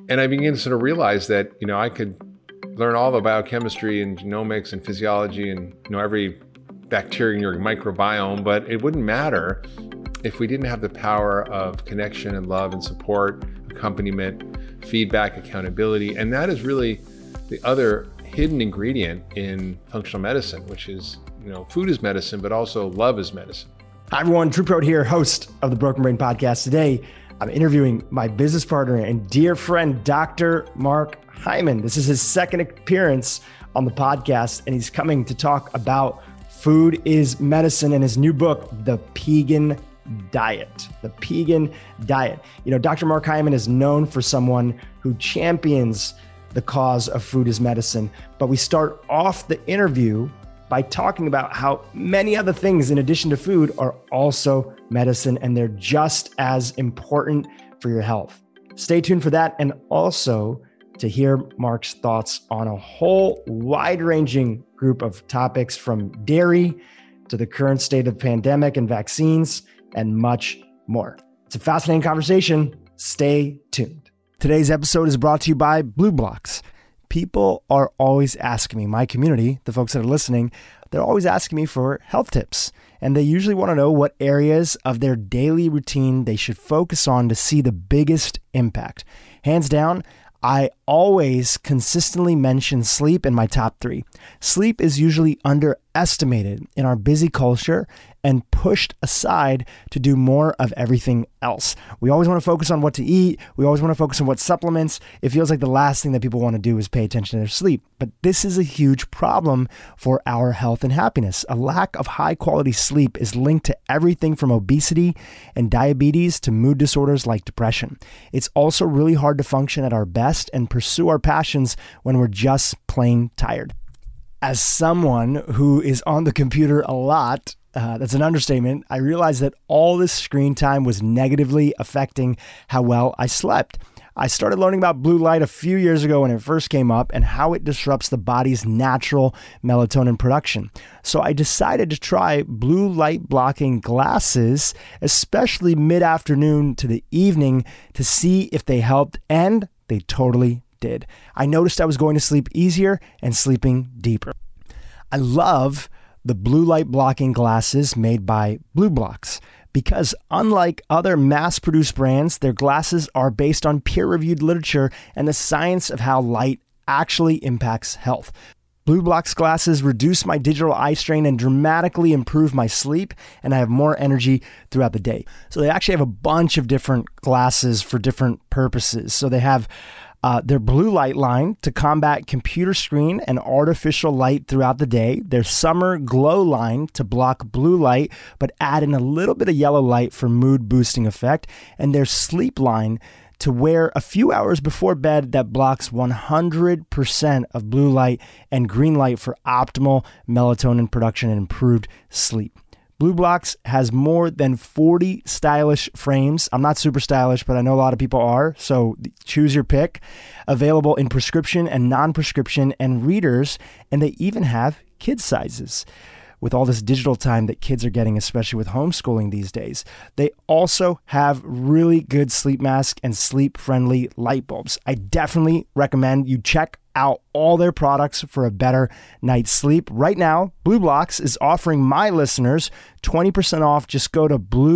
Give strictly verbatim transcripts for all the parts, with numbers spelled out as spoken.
And I began to sort of realize that, you know, I could learn all the biochemistry and genomics and physiology and, you know, every bacteria in your microbiome, but it wouldn't matter if we didn't have the power of connection and love and support, accompaniment, feedback, accountability. And that is really the other hidden ingredient in functional medicine, which is, you know, food is medicine, but also love is medicine. Hi, everyone. Drew Prote here, host of the Broken Brain Podcast. Today, I'm interviewing my business partner and dear friend, Doctor Mark Hyman. This is his second appearance on the podcast, and he's coming to talk about food is medicine and his new book, The Pegan Diet. The Pegan Diet. You know, Doctor Mark Hyman is known for someone who champions the cause of food is medicine, but we start off the interview by talking about how many other things in addition to food are also medicine, and they're just as important for your health. Stay tuned for that, and also to hear Mark's thoughts on a whole wide-ranging group of topics, from dairy to the current state of the pandemic and vaccines, and much more. It's a fascinating conversation. Stay tuned. Today's episode is brought to you by BlueBlox. People are always asking me, my community, the folks that are listening, they're always asking me for health tips. And they usually want to know what areas of their daily routine they should focus on to see the biggest impact. Hands down, I always consistently mention sleep in my top three. Sleep is usually underestimated in our busy culture and pushed aside to do more of everything else. We always want to focus on what to eat. We always want to focus on what supplements. It feels like the last thing that people want to do is pay attention to their sleep. But this is a huge problem for our health and happiness. A lack of high quality sleep is linked to everything from obesity and diabetes to mood disorders like depression. It's also really hard to function at our best and pursue our passions when we're just plain tired. As someone who is on the computer a lot, Uh, that's an understatement. I realized that all this screen time was negatively affecting how well I slept. I started learning about blue light a few years ago when it first came up and how it disrupts the body's natural melatonin production. So I decided to try blue light blocking glasses, especially mid-afternoon to the evening, to see if they helped, and they totally did. I noticed I was going to sleep easier and sleeping deeper. I love the blue light blocking glasses made by BlueBlox, because unlike other mass-produced brands, their glasses are based on peer-reviewed literature and the science of how light actually impacts health. BlueBlox glasses reduce my digital eye strain and dramatically improve my sleep, and I have more energy throughout the day. So they actually have a bunch of different glasses for different purposes. So they have Uh, their blue light line to combat computer screen and artificial light throughout the day. Their summer glow line to block blue light, but add in a little bit of yellow light for mood boosting effect. And their sleep line to wear a few hours before bed that blocks one hundred percent of blue light and green light for optimal melatonin production and improved sleep. BlueBlox has more than forty stylish frames. I'm not super stylish, but I know a lot of people are, so choose your pick. Available in prescription and non-prescription and readers, and they even have kid sizes. With all this digital time that kids are getting, especially with homeschooling these days. They also have really good sleep mask and sleep-friendly light bulbs. I definitely recommend you check out all their products for a better night's sleep. Right now, BlueBlox is offering my listeners twenty percent off. Just go to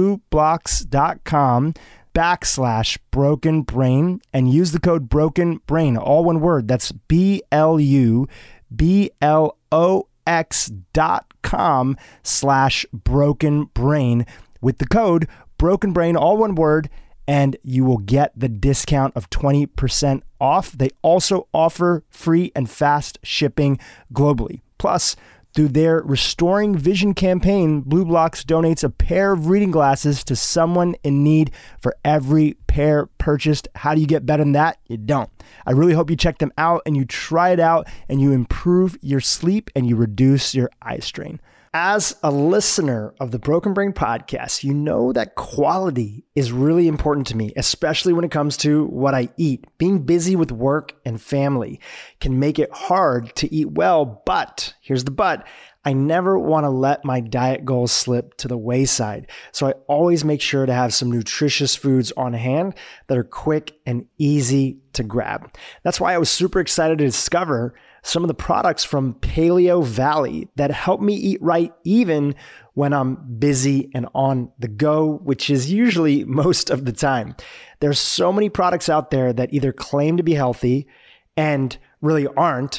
blueblox.com backslash broken brain and use the code broken brain, all one word. That's B L U B L O X dot com slash broken brain with the code broken brain, all one word, and you will get the discount of twenty percent off. They also offer free and fast shipping globally. Plus, through their Restoring Vision campaign, BlueBlox donates a pair of reading glasses to someone in need for every pair purchased. How do you get better than that? You don't. I really hope you check them out and you try it out and you improve your sleep and you reduce your eye strain. As a listener of the Broken Brain Podcast, you know that quality is really important to me, especially when it comes to what I eat. Being busy with work and family can make it hard to eat well, but here's the but. I never want to let my diet goals slip to the wayside. So I always make sure to have some nutritious foods on hand that are quick and easy to grab. That's why I was super excited to discover some of the products from Paleo Valley that help me eat right even when I'm busy and on the go, which is usually most of the time. There's so many products out there that either claim to be healthy and really aren't,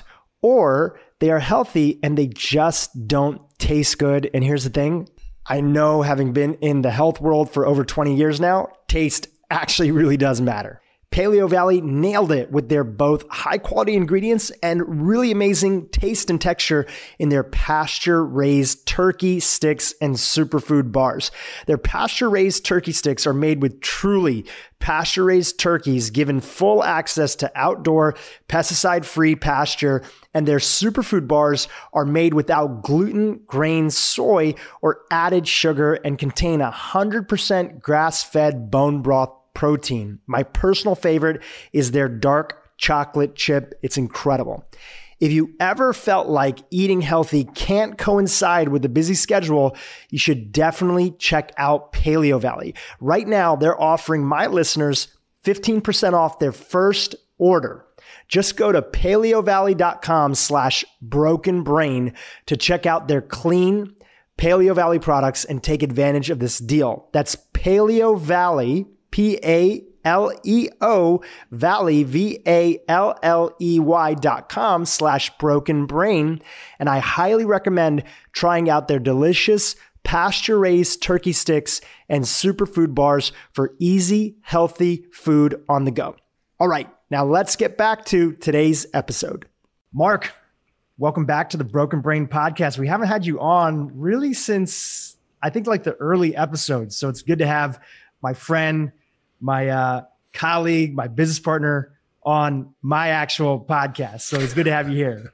or they are healthy and they just don't taste good. And here's the thing, I know, having been in the health world for over twenty years now, taste actually really does matter. Paleo Valley nailed it with their both high quality ingredients and really amazing taste and texture in their pasture raised turkey sticks and superfood bars. Their pasture raised turkey sticks are made with truly pasture raised turkeys given full access to outdoor pesticide free pasture, and their superfood bars are made without gluten, grains, soy, or added sugar and contain one hundred percent grass fed bone broth protein. My personal favorite is their dark chocolate chip. It's incredible. If you ever felt like eating healthy can't coincide with a busy schedule, you should definitely check out Paleo Valley. Right now, they're offering my listeners fifteen percent off their first order. Just go to paleovalley.com slash broken brain to check out their clean Paleo Valley products and take advantage of this deal. That's Paleo Valley, P A L E O Valley, V A L L E Y dot com slash broken brain. And I highly recommend trying out their delicious pasture-raised turkey sticks and superfood bars for easy, healthy food on the go. All right, now let's get back to today's episode. Mark, welcome back to the Broken Brain Podcast. We haven't had you on really since, I think, like the early episodes. So it's good to have my friend, my uh, colleague, my business partner on my actual podcast. So it's good to have you here.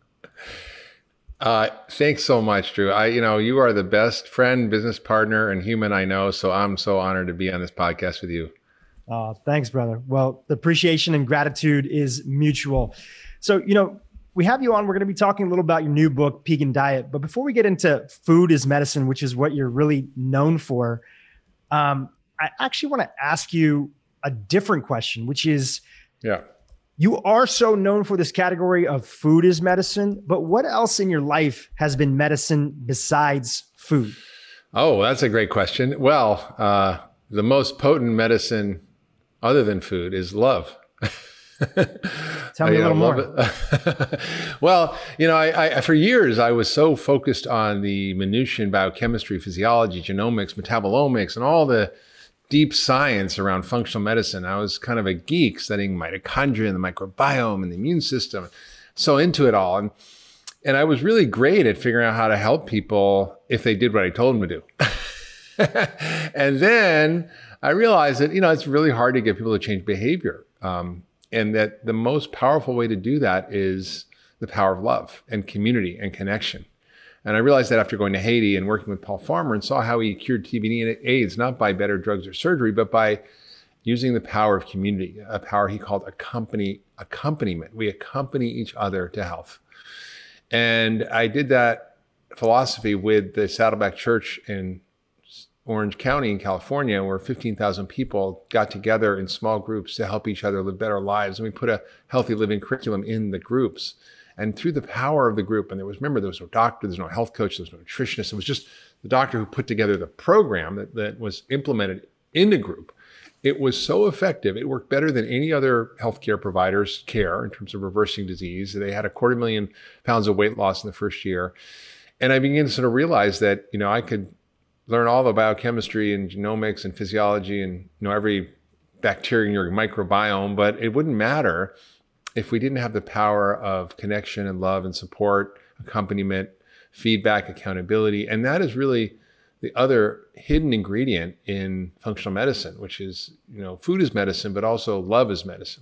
Uh, thanks so much, Drew. I, you know, you are the best friend, business partner, and human I know. So I'm so honored to be on this podcast with you. Oh, thanks, brother. Well, the appreciation and gratitude is mutual. So, you know, we have you on. We're going to be talking a little about your new book, Peak Diet. But before we get into food is medicine, which is what you're really known for, um, I actually want to ask you a different question, which is, yeah, you are so known for this category of food is medicine, but what else in your life has been medicine besides food? Oh, that's a great question. Well, uh, the most potent medicine other than food is love. Tell me a little more. Well, you know, I, I, for years, I was so focused on the minutiae in biochemistry, physiology, genomics, metabolomics, and all the deep science around functional medicine. I was kind of a geek studying mitochondria and the microbiome and the immune system, so into it all. And, and I was really great at figuring out how to help people if they did what I told them to do. And then I realized that, you know, it's really hard to get people to change behavior. Um, and that the most powerful way to do that is the power of love and community and connection. And I realized that after going to Haiti and working with Paul Farmer and saw how he cured T B and AIDS, not by better drugs or surgery, but by using the power of community, a power he called accompany, accompaniment. We accompany each other to health. And I did that philosophy with the Saddleback Church in Orange County in California, where fifteen thousand people got together in small groups to help each other live better lives. And we put a healthy living curriculum in the groups. And through the power of the group, and there was, remember, there was no doctor, there was no health coach, there was no nutritionist. It was just the doctor who put together the program that, that was implemented in the group. It was so effective. It worked better than any other healthcare provider's care in terms of reversing disease. They had a quarter million pounds of weight loss in the first year. And I began to sort of realize that, you know, I could learn all the biochemistry and genomics and physiology and, you know, every bacteria in your microbiome, but it wouldn't matter if we didn't have the power of connection and love and support, accompaniment, feedback, accountability. And that is really the other hidden ingredient in functional medicine, which is, you know, food is medicine, but also love is medicine.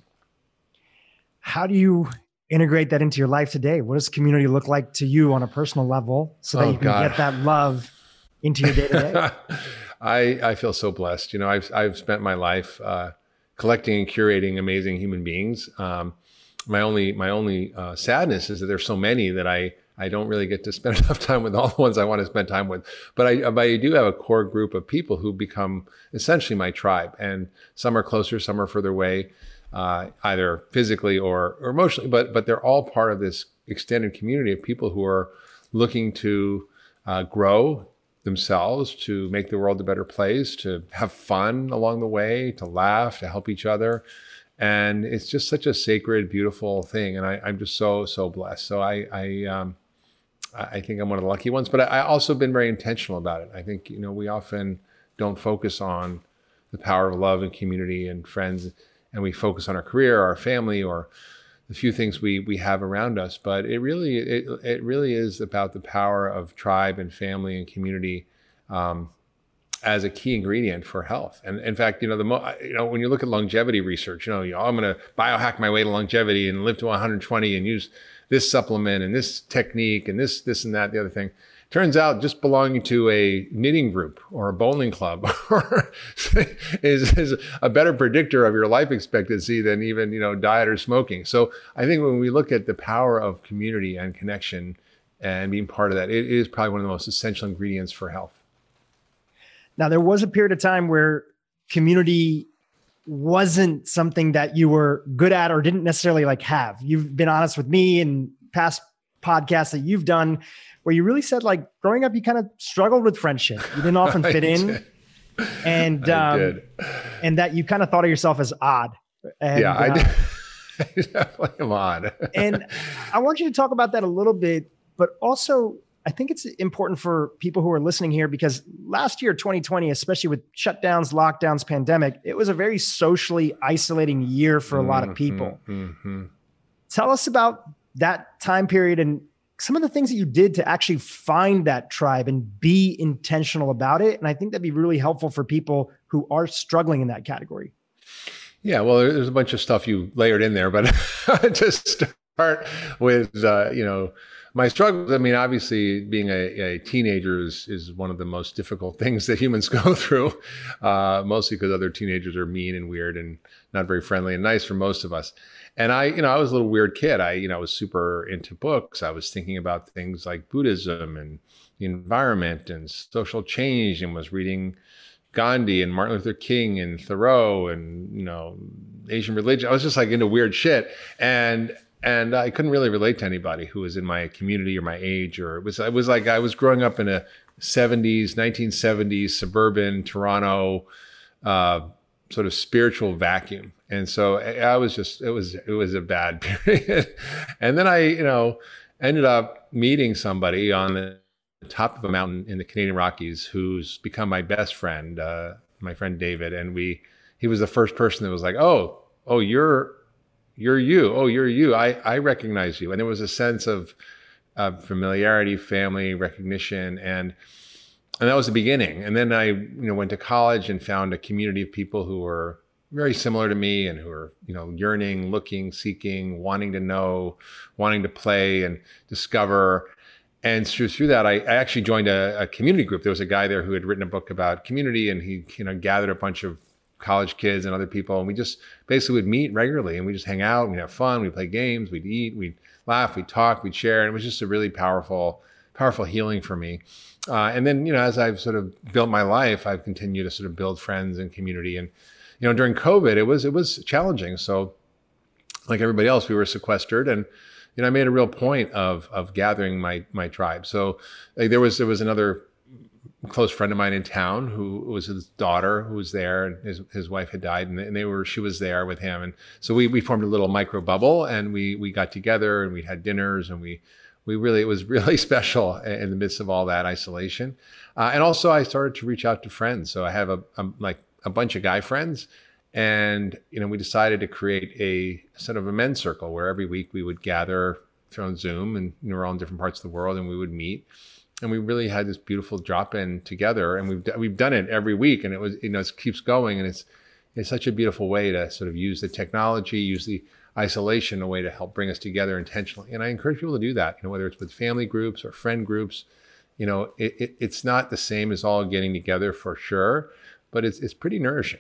How do you integrate that into your life today? What does community look like to you on a personal level so that oh, you can God. get that love into your day to day? I I feel so blessed. You know, I've I've spent my life uh, collecting and curating amazing human beings. Um, my only my only uh, sadness is that there's so many that I I don't really get to spend enough time with all the ones I want to spend time with. But I, but I do have a core group of people who become essentially my tribe. And some are closer, some are further away, uh, either physically or, or emotionally. But, but they're all part of this extended community of people who are looking to uh, grow themselves, to make the world a better place, to have fun along the way, to laugh, to help each other. And it's just such a sacred, beautiful thing. And I, I'm just so, so blessed. So I, I, um, I think I'm one of the lucky ones, but I, I also been very intentional about it. I think, you know, we often don't focus on the power of love and community and friends, and we focus on our career, our family, or the few things we we have around us. But it really it it really is about the power of tribe and family and community um, as a key ingredient for health. And in fact, you know, the mo- you know when you look at longevity research, you know, you know I'm going to biohack my way to longevity and live to one hundred twenty and use this supplement and this technique and this this and that, the other thing. Turns out just belonging to a knitting group or a bowling club is, is a better predictor of your life expectancy than even, you know, diet or smoking. So I think when we look at the power of community and connection and being part of that, it is probably one of the most essential ingredients for health. Now, there was a period of time where community wasn't something that you were good at or didn't necessarily like have. You've been honest with me in past podcasts that you've done, where you really said, like, growing up, you kind of struggled with friendship. You didn't often fit in. Did. And, um, did. and that you kind of thought of yourself as odd. And, yeah, I uh, did. I definitely am odd. And I want you to talk about that a little bit, but also I think it's important for people who are listening here, because last year, twenty twenty, especially with shutdowns, lockdowns, pandemic, it was a very socially isolating year for a mm-hmm, lot of people. Mm-hmm. Tell us about that time period and some of the things that you did to actually find that tribe and be intentional about it. And I think that'd be really helpful for people who are struggling in that category. Yeah, well, there's a bunch of stuff you layered in there, but to start with, uh, you know, my struggles, I mean, obviously being a, a teenager is, is one of the most difficult things that humans go through, uh, mostly because other teenagers are mean and weird and not very friendly and nice for most of us. And I, you know, I was a little weird kid. I, you know, was super into books. I was thinking about things like Buddhism and the environment and social change, and was reading Gandhi and Martin Luther King and Thoreau and, you know, Asian religion. I was just like into weird shit. And And I couldn't really relate to anybody who was in my community or my age, or it was, it was like I was growing up in a seventies, nineteen seventies suburban Toronto, uh, sort of spiritual vacuum. And so I was just, it was, it was a bad period. And then I, you know, ended up meeting somebody on the top of a mountain in the Canadian Rockies who's become my best friend, uh, my friend David. And we, he was the first person that was like, oh, oh, you're, You're you. Oh, you're you. I, I recognize you. And there was a sense of, of familiarity, family recognition. And, and that was the beginning. And then I, you know, went to college and found a community of people who were very similar to me and who were, you know, yearning, looking, seeking, wanting to know, wanting to play and discover. And through, through that, I, I actually joined a, a community group. There was a guy there who had written a book about community, and he, you know, gathered a bunch of college kids and other people, and we just basically would meet regularly, and we just hang out, we'd have fun, we'd play games, we'd eat, we'd laugh, we'd talk, we'd share, and it was just a really powerful, powerful healing for me. Uh, and then, you know, as I've sort of built my life, I've continued to sort of build friends and community. And, you know, during COVID, it was, it was challenging. So like everybody else, we were sequestered, and, you know, I made a real point of, of gathering my, my tribe. So like, there was, there was another close friend of mine in town who was his daughter who was there, and his, his wife had died, and they were, she was there with him. And so we, we formed a little micro bubble, and we, we got together and we had dinners, and we, we really, it was really special in the midst of all that isolation. Uh, and also I started to reach out to friends. So I have a, a like a bunch of guy friends, and, you know, we decided to create a sort of a men's circle where every week we would gather on Zoom, and, you know, we're all in different parts of the world, and we would meet. And we really had this beautiful drop in together, and we've we've done it every week, and it was, you know, it keeps going, and it's it's such a beautiful way to sort of use the technology, use the isolation, a way to help bring us together intentionally. And I encourage people to do that, you know, whether it's with family groups or friend groups. You know, it, it it's not the same as all getting together for sure, but it's it's pretty nourishing.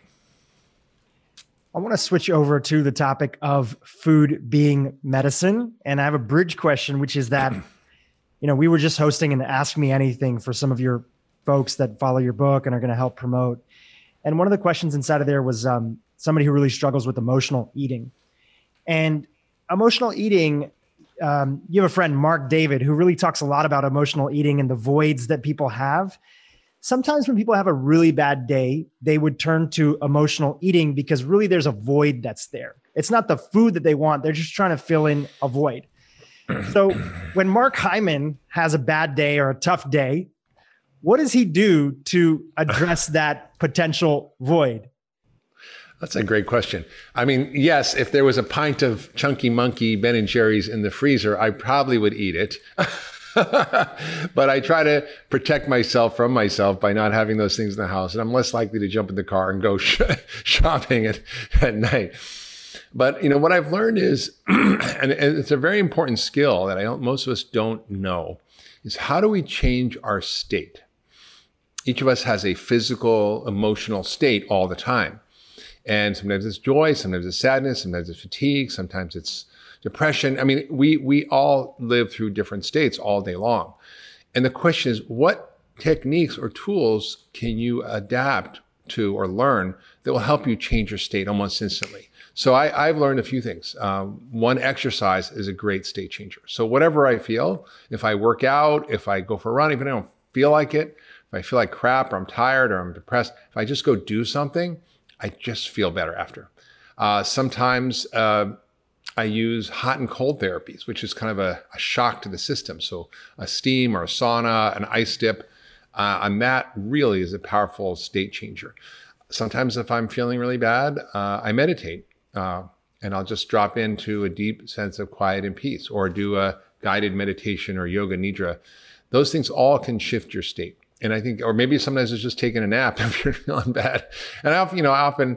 I want to switch over to the topic of food being medicine, and I have a bridge question, which is that you know, we were just hosting an Ask Me Anything for some of your folks that follow your book and are going to help promote. And one of the questions inside of there was um, somebody who really struggles with emotional eating. And emotional eating, um, you have a friend, Mark David, who really talks a lot about emotional eating and the voids that people have. Sometimes when people have a really bad day, they would turn to emotional eating because really there's a void that's there. It's not the food that they want. They're just trying to fill in a void. So when Mark Hyman has a bad day or a tough day, what does he do to address that potential void? That's a great question. I mean, yes, if there was a pint of Chunky Monkey Ben and Jerry's in the freezer, I probably would eat it. But I try to protect myself from myself by not having those things in the house. And I'm less likely to jump in the car and go sh- shopping at, at night. But, you know, what I've learned is, and it's a very important skill that I don't, most of us don't know, is how do we change our state? Each of us has a physical, emotional state all the time. And sometimes it's joy, sometimes it's sadness, sometimes it's fatigue, sometimes it's depression. I mean, we we all live through different states all day long. And the question is, what techniques or tools can you adapt to or learn that will help you change your state almost instantly? So I, I've learned a few things. Um, one, exercise is a great state changer. So whatever I feel, if I work out, if I go for a run, even if I don't feel like it, if I feel like crap or I'm tired or I'm depressed, if I just go do something, I just feel better after. Uh, sometimes uh, I use hot and cold therapies, which is kind of a, a shock to the system. So a steam or a sauna, an ice dip, uh, and that really is a powerful state changer. Sometimes if I'm feeling really bad, uh, I meditate uh, and I'll just drop into a deep sense of quiet and peace, or do a guided meditation or yoga nidra. Those things all can shift your state. And I think, or maybe sometimes it's just taking a nap if you're feeling bad. And I often, you know, I often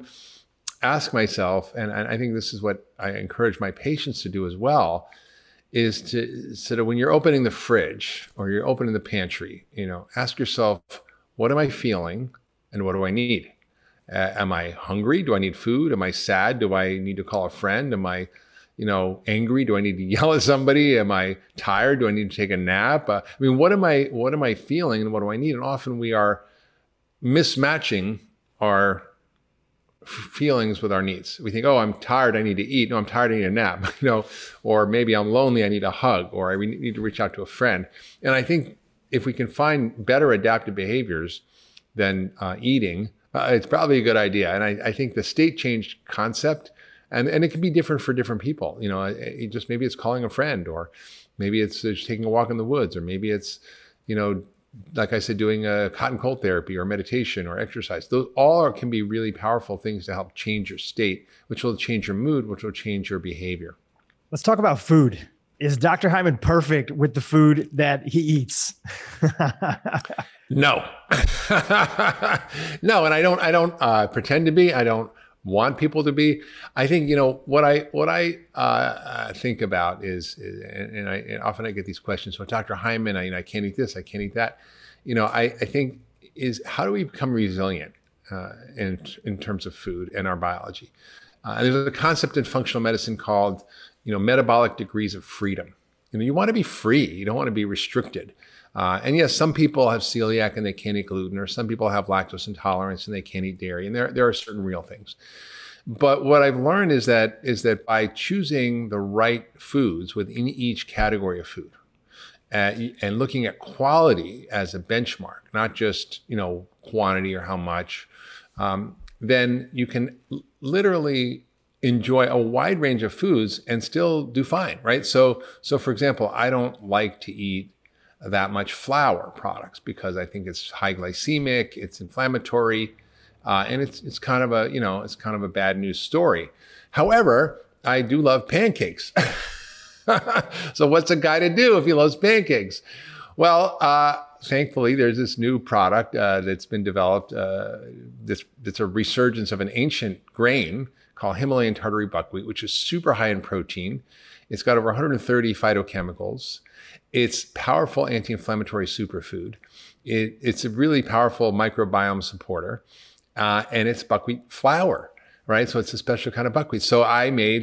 ask myself, and, and I think this is what I encourage my patients to do as well, is to sort of, when you're opening the fridge or you're opening the pantry, you know, ask yourself, what am I feeling and what do I need? Uh, am I hungry? Do I need food? Am I sad? Do I need to call a friend? Am I, you know, angry? Do I need to yell at somebody? Am I tired? Do I need to take a nap? Uh, I mean, what am I, what am I feeling and what do I need? And often we are mismatching our f- feelings with our needs. We think, oh, I'm tired, I need to eat. No, I'm tired, I need a nap. You know, or maybe I'm lonely, I need a hug, or I need to reach out to a friend. And I think if we can find better adaptive behaviors than uh, eating, uh, it's probably a good idea. And I, I think the state change concept, And and it can be different for different people. You know, it, it just maybe it's calling a friend, or maybe it's just taking a walk in the woods, or maybe it's, you know, like I said, doing a hot and cold therapy or meditation or exercise. Those all are, can be really powerful things to help change your state, which will change your mood, which will change your behavior. Let's talk about food. Is Doctor Hyman perfect with the food that he eats? No, no, and I don't. I don't uh, pretend to be. I don't want people to be. I think, you know, what I what I uh, think about is, is and, and I and often I get these questions. So, Doctor Hyman, I, you know, I can't eat this, I can't eat that. You know, I, I think is how do we become resilient uh, in in terms of food and our biology? Uh, and there's a concept in functional medicine called, you know, metabolic degrees of freedom. You know, you want to be free. You don't want to be restricted. Uh, and yes, some people have celiac and they can't eat gluten, or some people have lactose intolerance and they can't eat dairy. And there, there are certain real things. But what I've learned is that is that by choosing the right foods within each category of food, uh, and looking at quality as a benchmark, not just, you know, quantity or how much, um, then you can literally enjoy a wide range of foods and still do fine, right? So, so for example, I don't like to eat that much flour products because I think it's high glycemic, it's inflammatory, uh, and it's it's kind of a, you know, it's kind of a bad news story. However, I do love pancakes. So what's a guy to do if he loves pancakes? Well, uh, thankfully, there's this new product uh, that's been developed. Uh, this that's a resurgence of an ancient grain called Himalayan Tartary buckwheat, which is super high in protein. It's got over one hundred thirty phytochemicals. It's powerful anti-inflammatory superfood. It, it's a really powerful microbiome supporter, uh, and it's buckwheat flour, right? So it's a special kind of buckwheat. So I made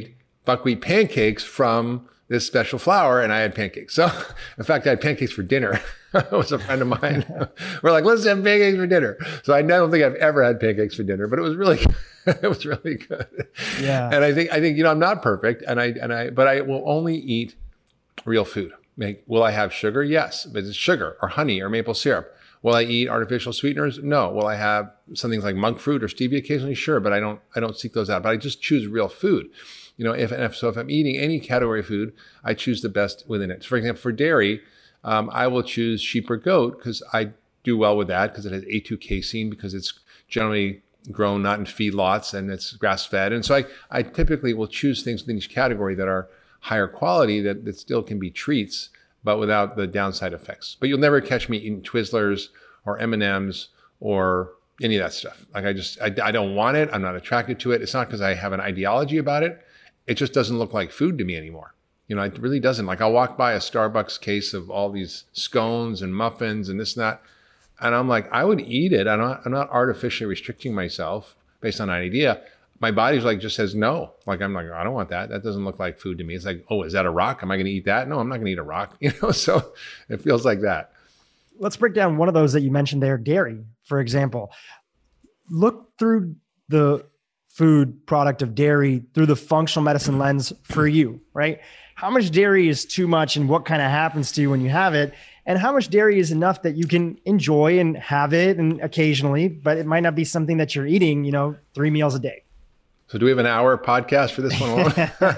buckwheat pancakes from this special flour, and I had pancakes. So in fact, I had pancakes for dinner. It was a friend of mine. We're like, let's have pancakes for dinner. So I don't think I've ever had pancakes for dinner, but it was really, it was really good. Yeah. And I think, I think, you know, I'm not perfect, and I, and I, but I will only eat real food. Make, will I have sugar? Yes. But it's sugar or honey or maple syrup. Will I eat artificial sweeteners? No. Will I have some things like monk fruit or stevia occasionally? Sure. But I don't, I don't seek those out, but I just choose real food. You know, if, if so, if I'm eating any category of food, I choose the best within it. So for example, for dairy, um, I will choose sheep or goat because I do well with that because it has A two casein, because it's generally grown not in feedlots and it's grass fed. And so I, I typically will choose things within each category that are higher quality that, that still can be treats, but without the downside effects. But you'll never catch me eating Twizzlers or M and M's or any of that stuff. Like I just, I, I don't want it. I'm not attracted to it. It's not because I have an ideology about it. It just doesn't look like food to me anymore. You know, it really doesn't. Like I'll walk by a Starbucks case of all these scones and muffins and this and that. And I'm like, I would eat it. I'm not, I'm not artificially restricting myself based on an idea. My body's like, just says no. Like, I'm like, I don't want that. That doesn't look like food to me. It's like, oh, is that a rock? Am I going to eat that? No, I'm not going to eat a rock. You know, so it feels like that. Let's break down one of those that you mentioned there, dairy, for example. Look through the food product of dairy through the functional medicine lens for you, right? How much dairy is too much and what kind of happens to you when you have it? And how much dairy is enough that you can enjoy and have it and occasionally, but it might not be something that you're eating, you know, three meals a day. So do we have an hour podcast for this one alone?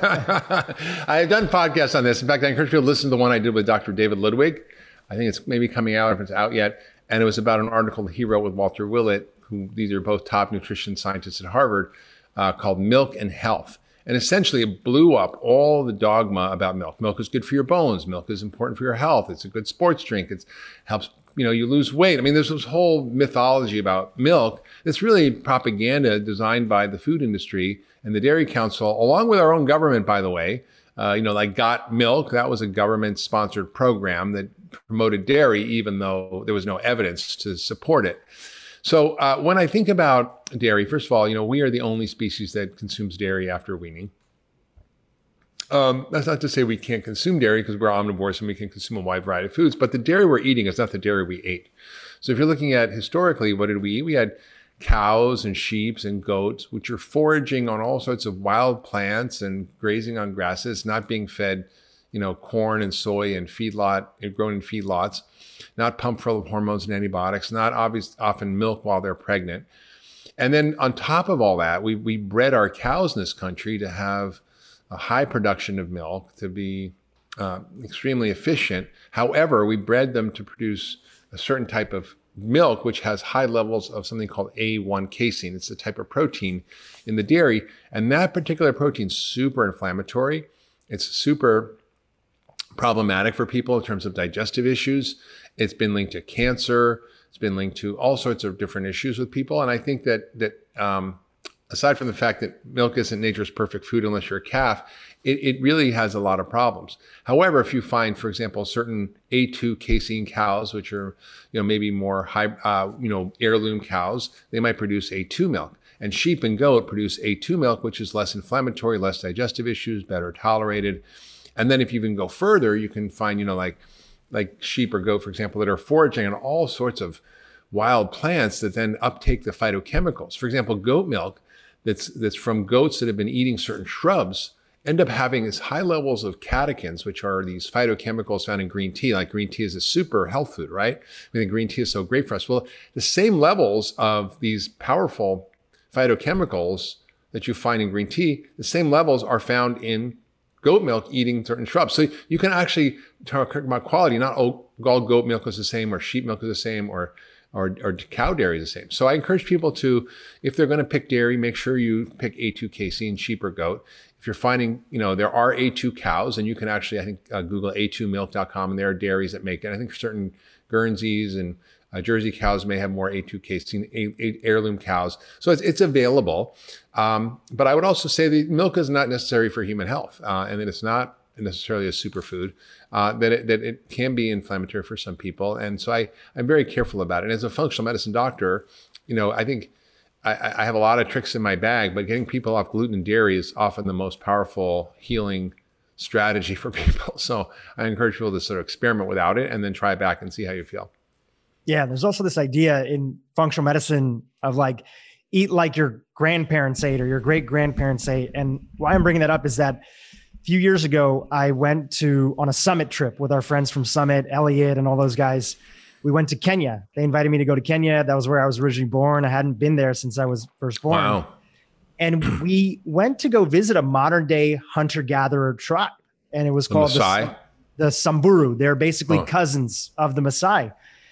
I've done podcasts on this. In fact, I encourage you to listen to the one I did with Doctor David Ludwig. I think it's maybe coming out if it's out yet. And it was about an article that he wrote with Walter Willett, who these are both top nutrition scientists at Harvard, uh, called Milk and Health. And essentially it blew up all the dogma about milk. Milk is good for your bones. Milk is important for your health. It's a good sports drink. It helps, you know, you lose weight. I mean, there's this whole mythology about milk. It's really propaganda designed by the food industry and the Dairy Council, along with our own government, by the way. Uh, you know, like Got Milk, that was a government-sponsored program that promoted dairy, even though there was no evidence to support it. So uh, when I think about dairy, first of all, you know, we are the only species that consumes dairy after weaning. Um, that's not to say we can't consume dairy because we're omnivores and we can consume a wide variety of foods, but the dairy we're eating is not the dairy we ate. So if you're looking at historically, what did we eat? We had cows and sheep and goats, which are foraging on all sorts of wild plants and grazing on grasses, not being fed, you know, corn and soy and feedlot, grown in feedlots, not pumped full of hormones and antibiotics, not obvious, often milk while they're pregnant. And then on top of all that, we, we bred our cows in this country to have a high production of milk, to be uh, extremely efficient. However, we bred them to produce a certain type of milk, which has high levels of something called A one casein. It's a type of protein in the dairy. And that particular protein is super inflammatory. It's super problematic for people in terms of digestive issues. It's been linked to cancer. It's been linked to all sorts of different issues with people. And I think that, that um, aside from the fact that milk isn't nature's perfect food unless you're a calf, it, it really has a lot of problems. However, if you find, for example, certain A two casein cows, which are, you know, maybe more high, uh, you know, heirloom cows, they might produce A two milk. And sheep and goat produce A two milk, which is less inflammatory, less digestive issues, better tolerated. And then if you even go further, you can find, you know, like, like sheep or goat, for example, that are foraging on all sorts of wild plants that then uptake the phytochemicals. For example, goat milk that's that's from goats that have been eating certain shrubs end up having these high levels of catechins, which are these phytochemicals found in green tea. Like green tea is a super health food, right? We think green tea is so great for us. Well, the same levels of these powerful phytochemicals that you find in green tea, the same levels are found in goat milk eating certain shrubs. So you can actually talk about quality. Not all goat milk is the same, or sheep milk is the same, or or, or cow dairy is the same. So I encourage people to, if they're going to pick dairy, make sure you pick A two casein, sheep or goat. If you're finding, you know, there are A two cows, and you can actually, I think, uh, Google A two milk dot com, and there are dairies that make it. I think certain Guernseys and uh, Jersey cows may have more A two casein, a, a, heirloom cows. So it's, it's available. Um, but I would also say that milk is not necessary for human health, uh, and that it's not necessarily a superfood, uh, that, it, that it can be inflammatory for some people. And so I, I'm very careful about it. And as a functional medicine doctor, you know, I think I, I have a lot of tricks in my bag, but getting people off gluten and dairy is often the most powerful healing strategy for people. So I encourage people to sort of experiment without it and then try it back and see how you feel. Yeah. There's also this idea in functional medicine of like, eat like your grandparents ate or your great grandparents ate. And why I'm bringing that up is that a few years ago, I went to on a summit trip with our friends from Summit, Elliot, and all those guys. We went to Kenya. They invited me to go to Kenya. That was where I was originally born. I hadn't been there since I was first born. Wow. And we went to go visit a modern day hunter-gatherer tribe. And it was called the, the, the Samburu. They're basically oh. cousins of the Maasai.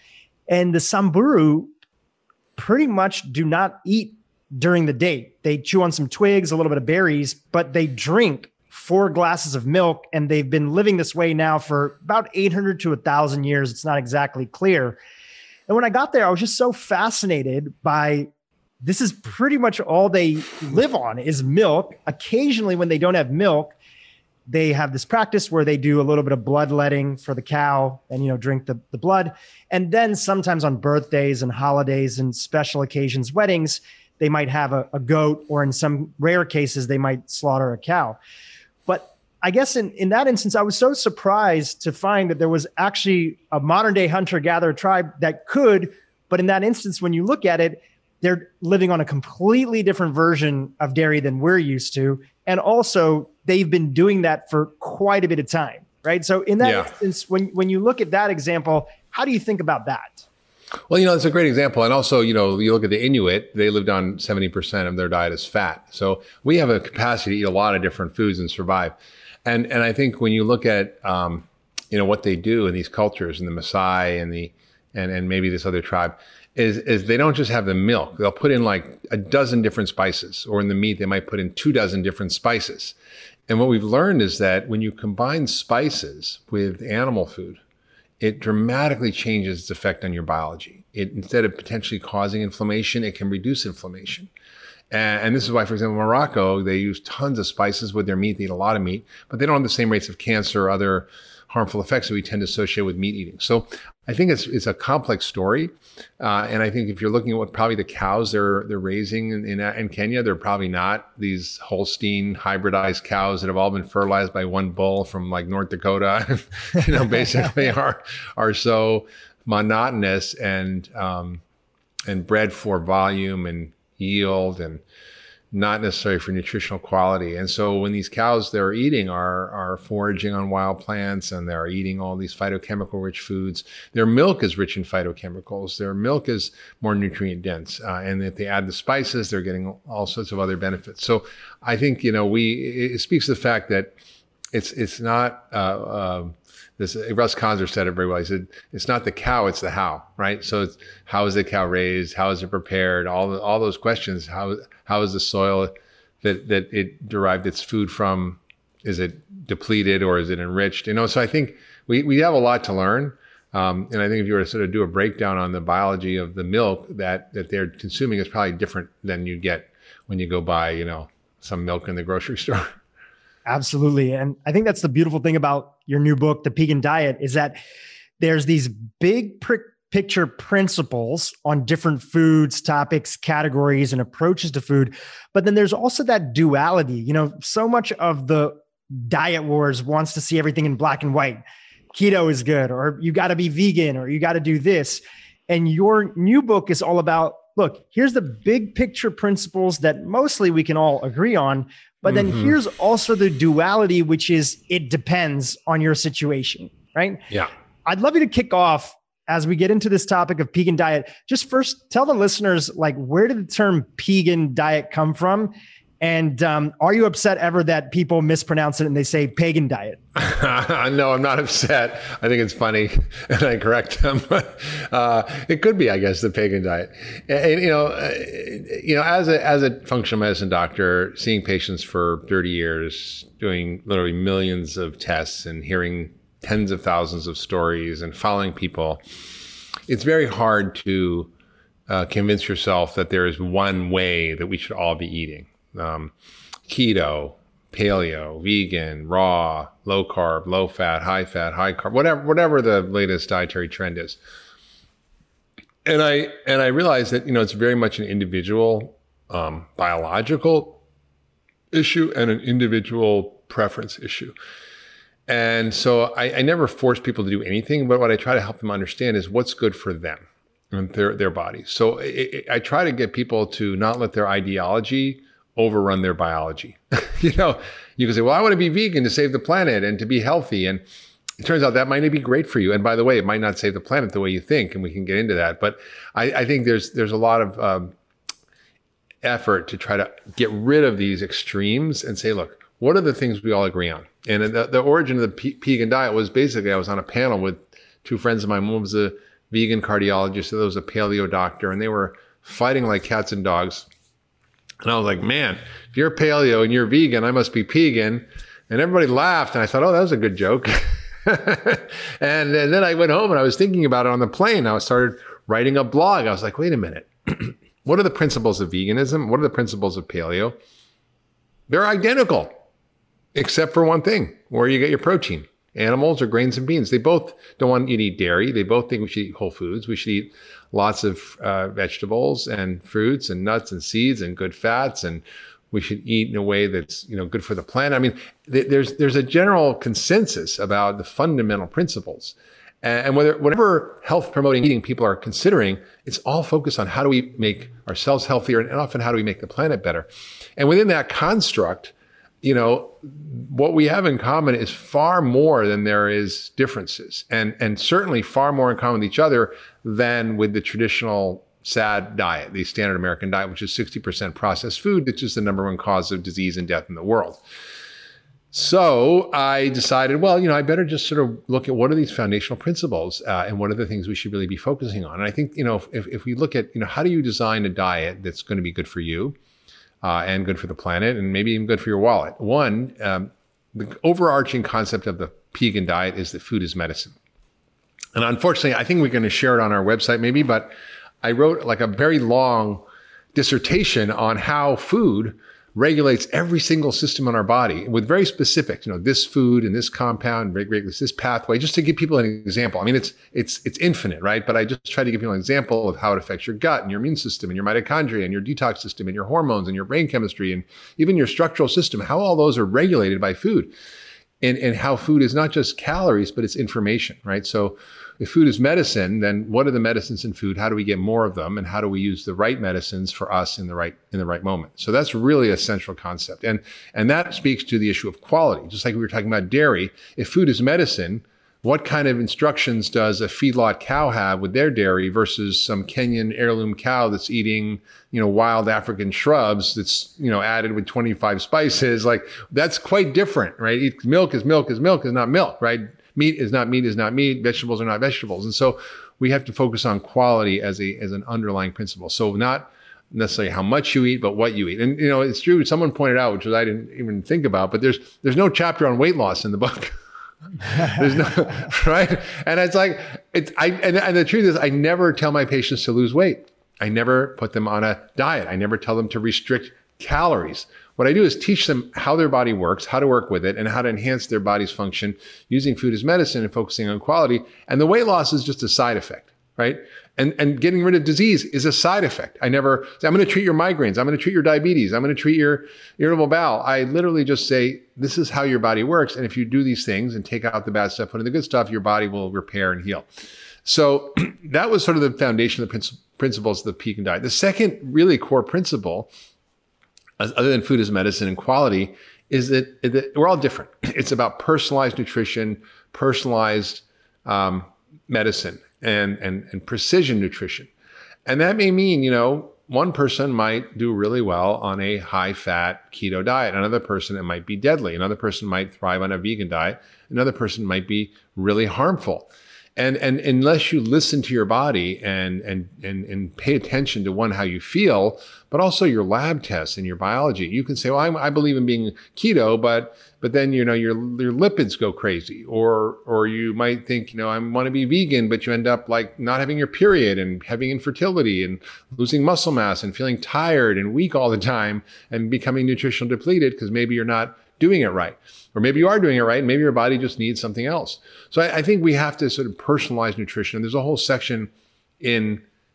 And the Samburu pretty much do not eat during the day. They chew on some twigs, a little bit of berries, but they drink four glasses of milk. And they've been living this way now for about eight hundred to one thousand years. It's not exactly clear. And when I got there, I was just so fascinated by this is pretty much all they live on is milk. Occasionally, when they don't have milk, they have this practice where they do a little bit of bloodletting for the cow and, you know, drink the, the blood. And then sometimes on birthdays and holidays and special occasions, weddings, they might have a, a goat, or in some rare cases, they might slaughter a cow. But I guess in, in that instance, I was so surprised to find that there was actually a modern day hunter-gatherer tribe that could, but in that instance, when you look at it, they're living on a completely different version of dairy than we're used to. And also they've been doing that for quite a bit of time, right? So in that yeah. instance, when, when you look at that example, how do you think about that? Well, you know, it's a great example. And also, you know, you look at the Inuit, they lived on seventy percent of their diet as fat. So we have a capacity to eat a lot of different foods and survive. And and I think when you look at, um, you know, what they do in these cultures, in the Maasai and the, and, and maybe this other tribe, is, is they don't just have the milk. They'll put in like a dozen different spices, or in the meat, they might put in two dozen different spices. And what we've learned is that when you combine spices with animal food, it dramatically changes its effect on your biology. It, instead of potentially causing inflammation, it can reduce inflammation. And, and this is why, for example, Morocco, they use tons of spices with their meat. They eat a lot of meat, but they don't have the same rates of cancer or other harmful effects that we tend to associate with meat eating. So I think it's it's a complex story. Uh, and I think if you're looking at what probably the cows they're they're raising in, in, in Kenya, they're probably not these Holstein hybridized cows that have all been fertilized by one bull from like North Dakota, you know, basically are are so monotonous and um, and bred for volume and yield and not necessarily for nutritional quality. And so when these cows they're eating are are foraging on wild plants and they're eating all these phytochemical rich foods, their milk is rich in phytochemicals. Their milk is more nutrient dense. Uh, and if they add the spices, they're getting all sorts of other benefits. So I think, you know, we, it speaks to the fact that it's, it's not, uh, uh, this Russ Conzer said it very well. He said, it's not the cow, it's the how, right? So it's, how is the cow raised? How is it prepared? All the, all those questions. How, how is the soil that, that it derived its food from? Is it depleted or is it enriched? You know, so I think we, we have a lot to learn. Um, and I think if you were to sort of do a breakdown on the biology of the milk that, that they're consuming is probably different than you get when you go buy, you know, some milk in the grocery store. Absolutely. And I think that's the beautiful thing about your new book, The Pegan Diet, is that there's these big pr- picture principles on different foods, topics, categories, and approaches to food. But then there's also that duality. You know, so much of the diet wars wants to see everything in black and white. Keto is good, or you got to be vegan, or you got to do this. And your new book is all about, look, here's the big picture principles that mostly we can all agree on. But then mm-hmm. here's also the duality, which is it depends on your situation, right? Yeah. I'd love you to kick off as we get into this topic of Pegan diet. Just first tell the listeners, like, where did the term Pegan diet come from? And um, are you upset ever that people mispronounce it and they say pagan diet? No, I'm not upset. I think it's funny and I correct them. uh, it could be, I guess, the pagan diet. And, you know, uh, you know, as a as a functional medicine doctor, seeing patients for thirty years, doing literally millions of tests and hearing tens of thousands of stories and following people, it's very hard to uh, convince yourself that there is one way that we should all be eating. Um, keto, paleo, vegan, raw, low carb, low fat, high fat, high carb, whatever, whatever the latest dietary trend is. And I, and I realized that, you know, it's very much an individual um, biological issue and an individual preference issue. And so I, I never force people to do anything, but what I try to help them understand is what's good for them and their, their body. So I, I try to get people to not let their ideology overrun their biology. You know, you can say, well, I want to be vegan to save the planet and to be healthy. And it turns out that might not be great for you. And by the way, it might not save the planet the way you think, and we can get into that. But I, I think there's there's a lot of um, effort to try to get rid of these extremes and say, look, what are the things we all agree on? And the, the origin of the P- vegan diet was basically, I was on a panel with two friends of mine. One was a vegan cardiologist, the other was a paleo doctor, and they were fighting like cats and dogs. And I was like, man, if you're paleo and you're vegan, I must be pegan. And everybody laughed. And I thought, oh, that was a good joke. and, and then I went home and I was thinking about it on the plane. I started writing a blog. I was like, wait a minute. What are the principles of veganism? What are the principles of paleo? They're identical, except for one thing, where you get your protein. Animals or grains and beans. They both don't want you to eat dairy. They both think we should eat whole foods. We should eat lots of uh, vegetables and fruits and nuts and seeds and good fats. And we should eat in a way that's, you know, good for the planet. I mean, th- there's there's a general consensus about the fundamental principles. And, and whether whatever health promoting eating people are considering, it's all focused on how do we make ourselves healthier and often how do we make the planet better. And within that construct, you know, what we have in common is far more than there is differences, and and certainly far more in common with each other than with the traditional S A D diet, the standard American diet, which is sixty percent processed food, which is the number one cause of disease and death in the world. So I decided, well, you know, I better just sort of look at what are these foundational principles uh, and what are the things we should really be focusing on. And I think, you know, if, if we look at, you know, how do you design a diet that's going to be good for you? Uh, and good for the planet, and maybe even good for your wallet. One, um, the overarching concept of the vegan diet is that food is medicine. And unfortunately, I think we're going to share it on our website maybe, but I wrote like a very long dissertation on how food regulates every single system in our body with very specific, you know, this food and this compound regulates this pathway, just to give people an example. I mean, it's it's it's infinite, right? But I just try to give people an example of how it affects your gut and your immune system and your mitochondria and your detox system and your hormones and your brain chemistry and even your structural system, how all those are regulated by food. And, and how food is not just calories, but it's information, right? So if food is medicine, then what are the medicines in food? How do we get more of them? And how do we use the right medicines for us in the right in the right moment? So that's really a central concept. And, and that speaks to the issue of quality. Just like we were talking about dairy, if food is medicine, what kind of instructions does a feedlot cow have with their dairy versus some Kenyan heirloom cow that's eating, you know, wild African shrubs that's, you know, added with twenty-five spices? Like, that's quite different, right? Milk is milk is milk is not milk, right? Meat is not meat is not meat. Vegetables are not vegetables. And so we have to focus on quality as a as an underlying principle. So not necessarily how much you eat, but what you eat. And, you know, it's true. Someone pointed out, which I didn't even think about, but there's there's no chapter on weight loss in the book. There's no, right? And it's like, it's, I, and, and the truth is, I never tell my patients to lose weight. I never put them on a diet. I never tell them to restrict calories. What I do is teach them how their body works, how to work with it, and how to enhance their body's function using food as medicine and focusing on quality. And the weight loss is just a side effect, right? And, and getting rid of disease is a side effect. I never say, I'm going to treat your migraines. I'm going to treat your diabetes. I'm going to treat your irritable bowel. I literally just say, this is how your body works. And if you do these things and take out the bad stuff, put in the good stuff, your body will repair and heal. So that was sort of the foundation of the princi- principles of the vegan diet. The second really core principle, other than food as medicine and quality, is that, that we're all different. It's about personalized nutrition, personalized um, medicine. And, and, and precision nutrition. And that may mean, you know, one person might do really well on a high fat keto diet. Another person, it might be deadly. Another person might thrive on a vegan diet. Another person might be really harmful. And, and unless you listen to your body and, and, and, and pay attention to one, how you feel, but also your lab tests and your biology, you can say, well, I'm, I believe in being keto, but, but then, you know, your, your lipids go crazy. Or, or you might think, you know, I want to be vegan, but you end up like not having your period and having infertility and losing muscle mass and feeling tired and weak all the time and becoming nutritional depleted because maybe you're not doing it right. Or maybe you are doing it right, and maybe your body just needs something else. So I, I think we have to sort of personalize nutrition. There's a whole section in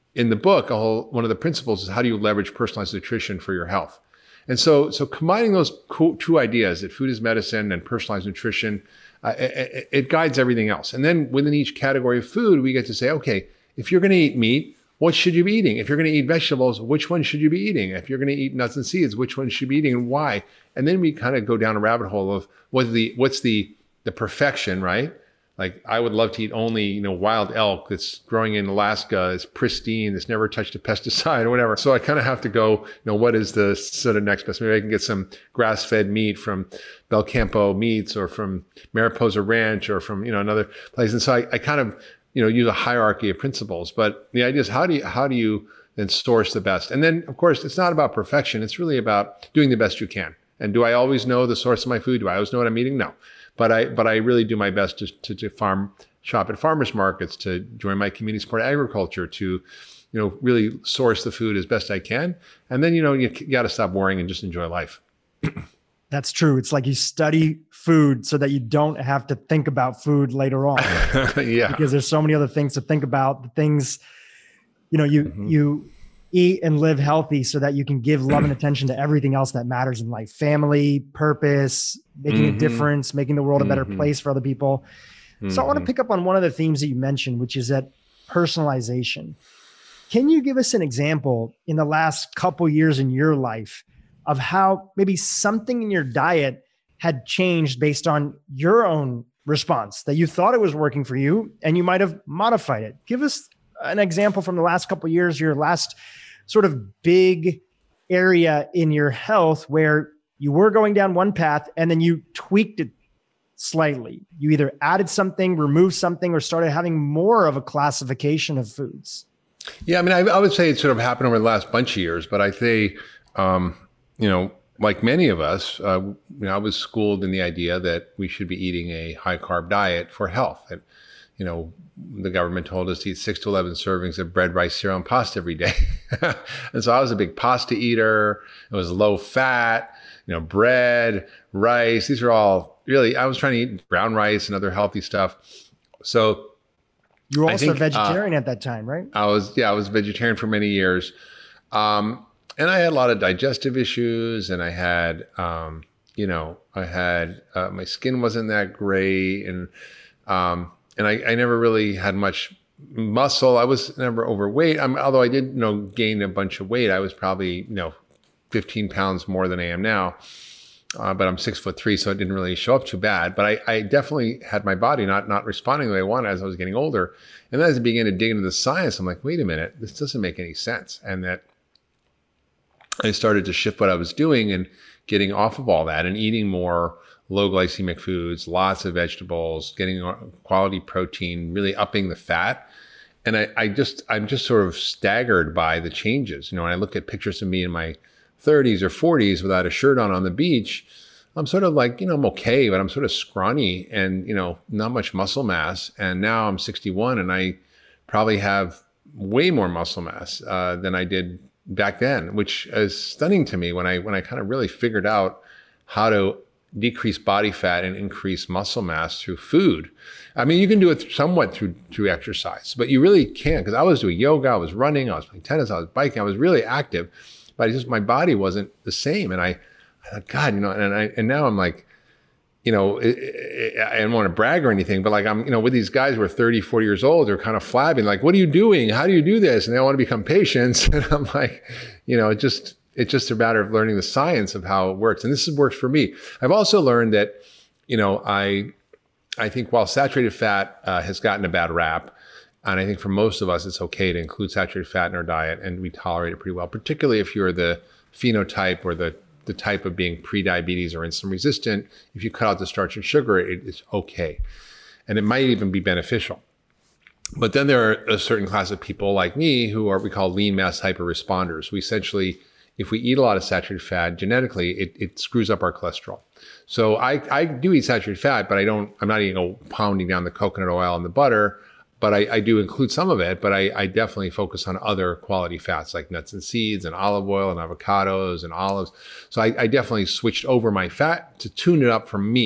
in the book, a whole, one of the principles is how do you leverage personalized nutrition for your health? And so, so combining those co- two ideas, that food is medicine and personalized nutrition, uh, it, it guides everything else. And then within each category of food, we get to say, okay, if you're going to eat meat, what should you be eating? If you're going to eat vegetables, which one should you be eating? If you're going to eat nuts and seeds, which one should you be eating and why? And then we kind of go down a rabbit hole of what the what's the the perfection, right? Like I would love to eat only, you know, wild elk that's growing in Alaska, it's pristine, that's never touched a pesticide or whatever. So I kind of have to go, you know, what is the sort of next best? Maybe I can get some grass-fed meat from Belcampo Meats or from Mariposa Ranch or from, you know, another place. And so I, I kind of, you know, use a hierarchy of principles. But the idea is how do you, how do you then source the best? And then, of course, it's not about perfection. It's really about doing the best you can. And do I always know the source of my food? Do I always know what I'm eating? No. But I but I really do my best to, to, to farm, shop at farmers markets, to join my community support agriculture, to, you know, really source the food as best I can. And then, you know, you, you got to stop worrying and just enjoy life. That's true. It's like you study food so that you don't have to think about food later on. Yeah. Because there's so many other things to think about. The things, you know, you mm-hmm. you eat and live healthy so that you can give love and attention to everything else that matters in life. Family, purpose, making mm-hmm. a difference, making the world a better mm-hmm. place for other people. Mm-hmm. So I want to pick up on one of the themes that you mentioned, which is that personalization. Can you give us an example in the last couple years in your life of how maybe something in your diet had changed based on your own response, that you thought it was working for you and you might have modified it? Give us an example from the last couple of years, your last sort of big area in your health where you were going down one path and then you tweaked it slightly. You either added something, removed something, or started having more of a classification of foods. Yeah, I mean, I, I would say it sort of happened over the last bunch of years, but I say, um, you know, like many of us, uh, you know, I was schooled in the idea that we should be eating a high carb diet for health. And, you know, the government told us to eat six to eleven servings of bread, rice, cereal, and pasta every day. And so I was a big pasta eater. It was low fat, you know, bread, rice. These are all really, I was trying to eat brown rice and other healthy stuff. So you were also think, a vegetarian uh, at that time, right? I was, yeah, I was vegetarian for many years. Um, and I had a lot of digestive issues, and I had, um, you know, I had, uh, my skin wasn't that great. And, um, And I, I never really had much muscle. I was never overweight. I'm, although I did, you know, gain a bunch of weight. I was probably, you know, fifteen pounds more than I am now. Uh, but I'm six foot three, so it didn't really show up too bad. But I, I definitely had my body not not responding the way I wanted as I was getting older. And then as I began to dig into the science, I'm like, wait a minute, this doesn't make any sense. And that I started to shift what I was doing and getting off of all that and eating more low glycemic foods, lots of vegetables, getting quality protein, really upping the fat. And I, I just, I'm just sort of staggered by the changes. You know, when I look at pictures of me in my thirties or forties without a shirt on on the beach, I'm sort of like, you know, I'm okay, but I'm sort of scrawny and, you know, not much muscle mass. And now I'm sixty-one and I probably have way more muscle mass uh, than I did back then, which is stunning to me when I, when I kind of really figured out how to decrease body fat and increase muscle mass through food. I mean, you can do it somewhat through through exercise, but you really can't, because I was doing yoga, I was running, I was playing tennis, I was biking, I was really active, but I just, my body wasn't the same. And I, I thought, God, you know, and I, and now I'm like, you know, it, it, I don't want to brag or anything, but like I'm, you know, with these guys who are thirty, forty years old, they're kind of flabbing, like, what are you doing? How do you do this? And they all want to become patients. And I'm like, you know, it just, it's just a matter of learning the science of how it works. And this has worked for me. I've also learned that, you know, I, I think while saturated fat uh, has gotten a bad rap, and I think for most of us, it's okay to include saturated fat in our diet, and we tolerate it pretty well, particularly if you're the phenotype or the, the type of being pre-diabetes or insulin resistant. If you cut out the starch and sugar, it is okay. And it might even be beneficial. But then there are a certain class of people like me who are, we call lean mass hyper-responders. We essentially, if we eat a lot of saturated fat, genetically, it, it screws up our cholesterol. So I, I do eat saturated fat, but I don't, I'm not eating a pounding down the coconut oil and the butter, but I, I do include some of it, but I, I definitely focus on other quality fats like nuts and seeds and olive oil and avocados and olives. So I, I definitely switched over my fat to tune it up for me.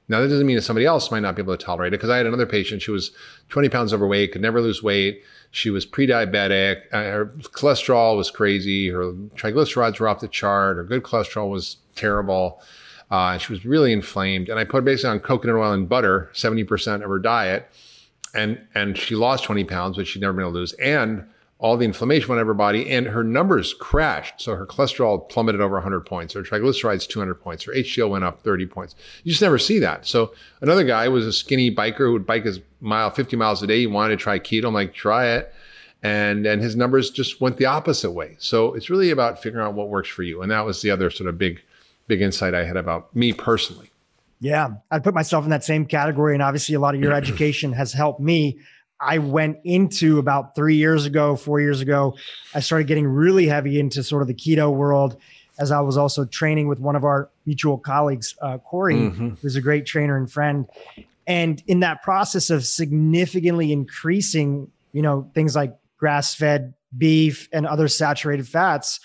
Now, that doesn't mean that somebody else might not be able to tolerate it, because I had another patient, she was twenty pounds overweight, could never lose weight. She was pre-diabetic. Uh, her cholesterol was crazy. Her triglycerides were off the chart. Her good cholesterol was terrible. Uh, and she was really inflamed. And I put her basically on coconut oil and butter, seventy percent of her diet. And, and she lost twenty pounds, which she'd never been able to lose. And all the inflammation went out of her body, and her numbers crashed. So her cholesterol plummeted over one hundred points, her triglycerides two hundred points, her H D L went up thirty points. You just never see that. So another guy was a skinny biker who would bike his mile, fifty miles a day. He wanted to try keto. I'm like, try it. And, and his numbers just went the opposite way. So it's really about figuring out what works for you. And that was the other sort of big, big insight I had about me personally. Yeah, I'd put myself in that same category. And obviously a lot of your education has helped me. I went into about three years ago, four years ago, I started getting really heavy into sort of the keto world, as I was also training with one of our mutual colleagues, uh, Corey, mm-hmm. who's a great trainer and friend. And in that process of significantly increasing, you know, things like grass-fed beef and other saturated fats,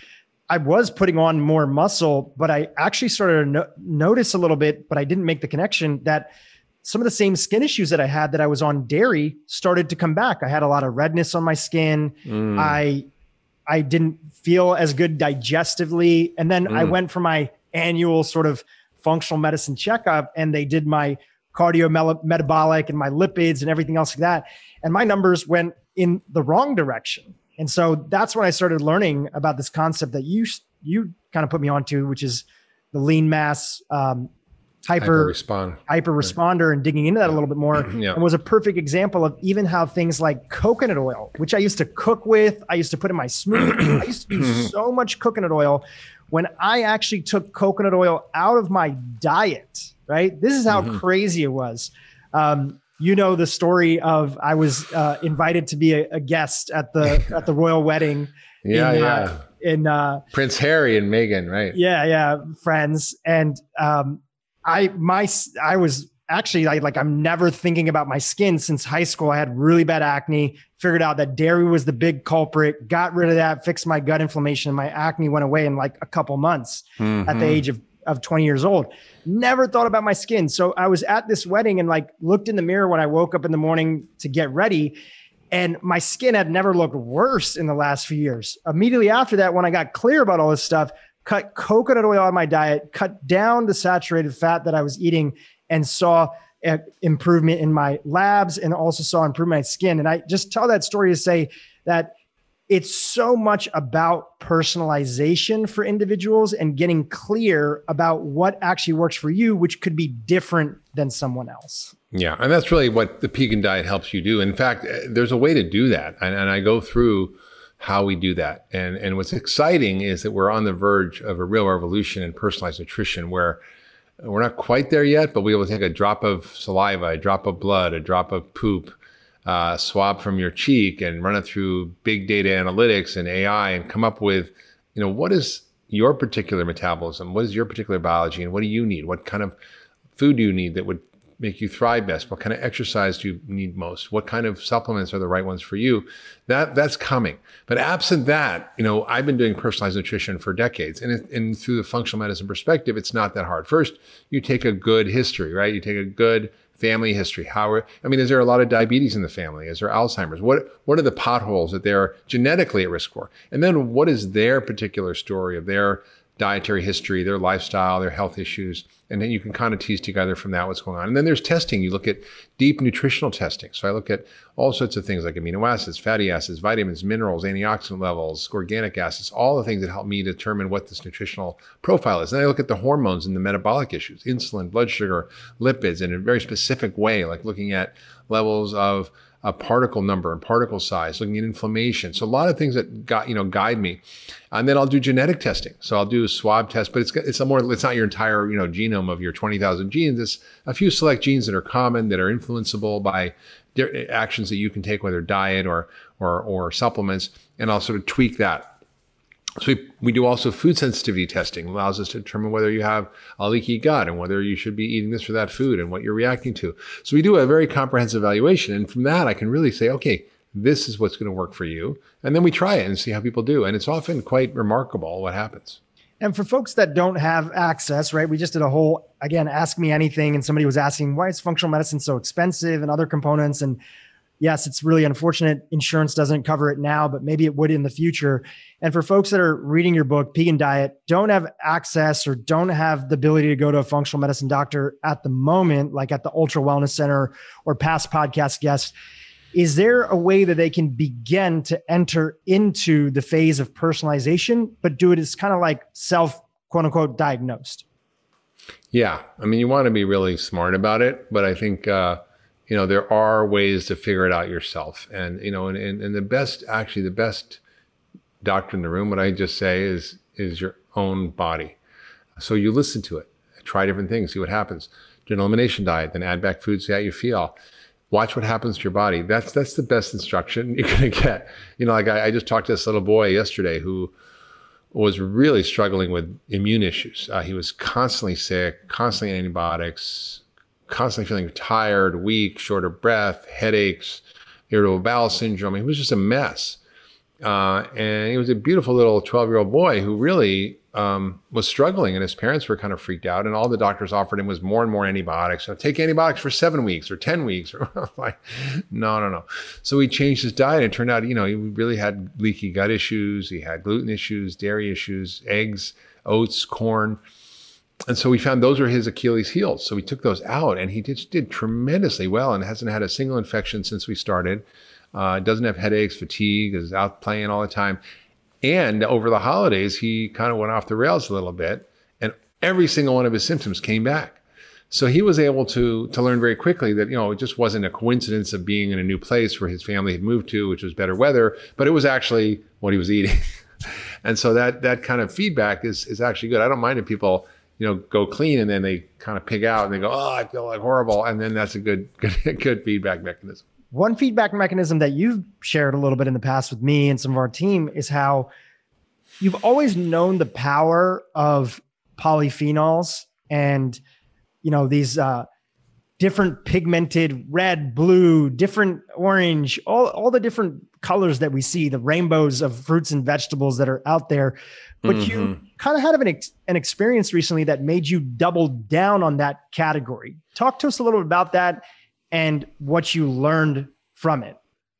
I was putting on more muscle, but I actually started to no- notice a little bit, but I didn't make the connection that some of the same skin issues that I had that I was on dairy started to come back. I had a lot of redness on my skin. Mm. I, I didn't feel as good digestively. And then mm. I went for my annual sort of functional medicine checkup, and they did my cardio metabolic and my lipids and everything else like that. And my numbers went in the wrong direction. And so that's when I started learning about this concept that you, you kind of put me onto, which is the lean mass, um, hyper, hyper, hyper responder, and digging into that a little bit more. Yeah. And was a perfect example of even how things like coconut oil, which I used to cook with, I used to put in my smoothie. I used to do so much coconut oil. When I actually took coconut oil out of my diet, right? This is how mm-hmm. crazy it was. Um, you know, the story of, I was uh, invited to be a, a guest at the, at the royal wedding. Yeah. in, yeah. Uh, in uh, Prince Harry and Meghan, right? Yeah. Yeah. Friends. And, um, I, my, I was actually I, like, I'm never thinking about my skin since high school. I had really bad acne, figured out that dairy was the big culprit, got rid of that, fixed my gut inflammation. And my acne went away in like a couple months mm-hmm. at the age of, of twenty years old. Never thought about my skin. So I was at this wedding and like looked in the mirror when I woke up in the morning to get ready, and my skin had never looked worse in the last few years. Immediately after that, when I got clear about all this stuff, cut coconut oil out of my diet, cut down the saturated fat that I was eating, and saw a improvement in my labs, and also saw improvement in my skin. And I just tell that story to say that it's so much about personalization for individuals and getting clear about what actually works for you, which could be different than someone else. Yeah. And that's really what the Pegan Diet helps you do. In fact, there's a way to do that. And, and I go through how we do that. And, and what's exciting is that we're on the verge of a real revolution in personalized nutrition, where we're not quite there yet, but we'll be able to take a drop of saliva, a drop of blood, a drop of poop, uh, swab from your cheek, and run it through big data analytics and A I, and come up with, you know, what is your particular metabolism? What is your particular biology? And what do you need? What kind of food do you need that would make you thrive best? What kind of exercise do you need most? What kind of supplements are the right ones for you? That that's coming. But absent that, you know, I've been doing personalized nutrition for decades, and it, and through the functional medicine perspective, it's not that hard. First, you take a good history, right? You take a good family history. How are, I mean, is there a lot of diabetes in the family? Is there Alzheimer's? What what are the potholes that they're genetically at risk for? And then what is their particular story of their dietary history, their lifestyle, their health issues? And then you can kind of tease together from that what's going on. And then there's testing. You look at deep nutritional testing. So I look at all sorts of things like amino acids, fatty acids, vitamins, minerals, antioxidant levels, organic acids, all the things that help me determine what this nutritional profile is. And I look at the hormones and the metabolic issues, insulin, blood sugar, lipids, in a very specific way, like looking at levels of a particle number and particle size, looking at inflammation. So a lot of things that got, you know, guide me. And then I'll do genetic testing. So I'll do a swab test, but it's it's a more, it's not your entire, you know, genome of your twenty thousand genes. It's a few select genes that are common, that are influenceable by actions that you can take, whether diet or, or, or supplements. And I'll sort of tweak that. So we, we do also food sensitivity testing. It allows us to determine whether you have a leaky gut and whether you should be eating this or that food and what you're reacting to. So we do a very comprehensive evaluation. And from that, I can really say, okay, this is what's going to work for you. And then we try it and see how people do. And it's often quite remarkable what happens. And for folks that don't have access, right? We just did a whole, again, Ask Me Anything. And somebody was asking, why is functional medicine so expensive and other components? And yes, it's really unfortunate insurance doesn't cover it now, but maybe it would in the future. And for folks that are reading your book, Pegan Diet, don't have access or don't have the ability to go to a functional medicine doctor at the moment, like at the Ultra Wellness Center or past podcast guests, is there a way that they can begin to enter into the phase of personalization, but do it as kind of like self, quote unquote, diagnosed? Yeah. I mean, you want to be really smart about it, but I think, uh, you know, there are ways to figure it out yourself. And, you know, and, and, and the best, actually the best doctor in the room, what I just say is, is your own body. So you listen to it, try different things, see what happens. Do an elimination diet, then add back foods, see how you feel. Watch what happens to your body. That's, that's the best instruction you're going to get. You know, like I, I just talked to this little boy yesterday who was really struggling with immune issues. Uh, he was constantly sick, constantly on antibiotics, constantly feeling tired, weak, short of breath, headaches, irritable bowel syndrome. He was just a mess. Uh, and he was a beautiful little twelve-year-old boy who really um, was struggling, and his parents were kind of freaked out. And all the doctors offered him was more and more antibiotics. So take antibiotics for seven weeks or ten weeks. Or like, no, no, no. So he changed his diet. And it turned out, you know, he really had leaky gut issues. He had gluten issues, dairy issues, eggs, oats, corn. And so we found those were his Achilles heels. So we took those out, and he just did tremendously well and hasn't had a single infection since we started. Uh, doesn't have headaches, fatigue, is out playing all the time. And over the holidays, he kind of went off the rails a little bit, and every single one of his symptoms came back. So he was able to to learn very quickly that, you know, it just wasn't a coincidence of being in a new place where his family had moved to, which was better weather, but it was actually what he was eating. And so that that kind of feedback is is actually good. I don't mind if people, you know, go clean and then they kind of pig out and they go, oh, I feel like horrible. And then that's a good, good, good feedback mechanism. One feedback mechanism that you've shared a little bit in the past with me and some of our team is how you've always known the power of polyphenols and, you know, these uh, different pigmented red, blue, different orange, all, all the different colors that we see, the rainbows of fruits and vegetables that are out there. But mm-hmm. you kind of had an, ex- an experience recently that made you double down on that category. Talk to us a little bit about that and what you learned from it.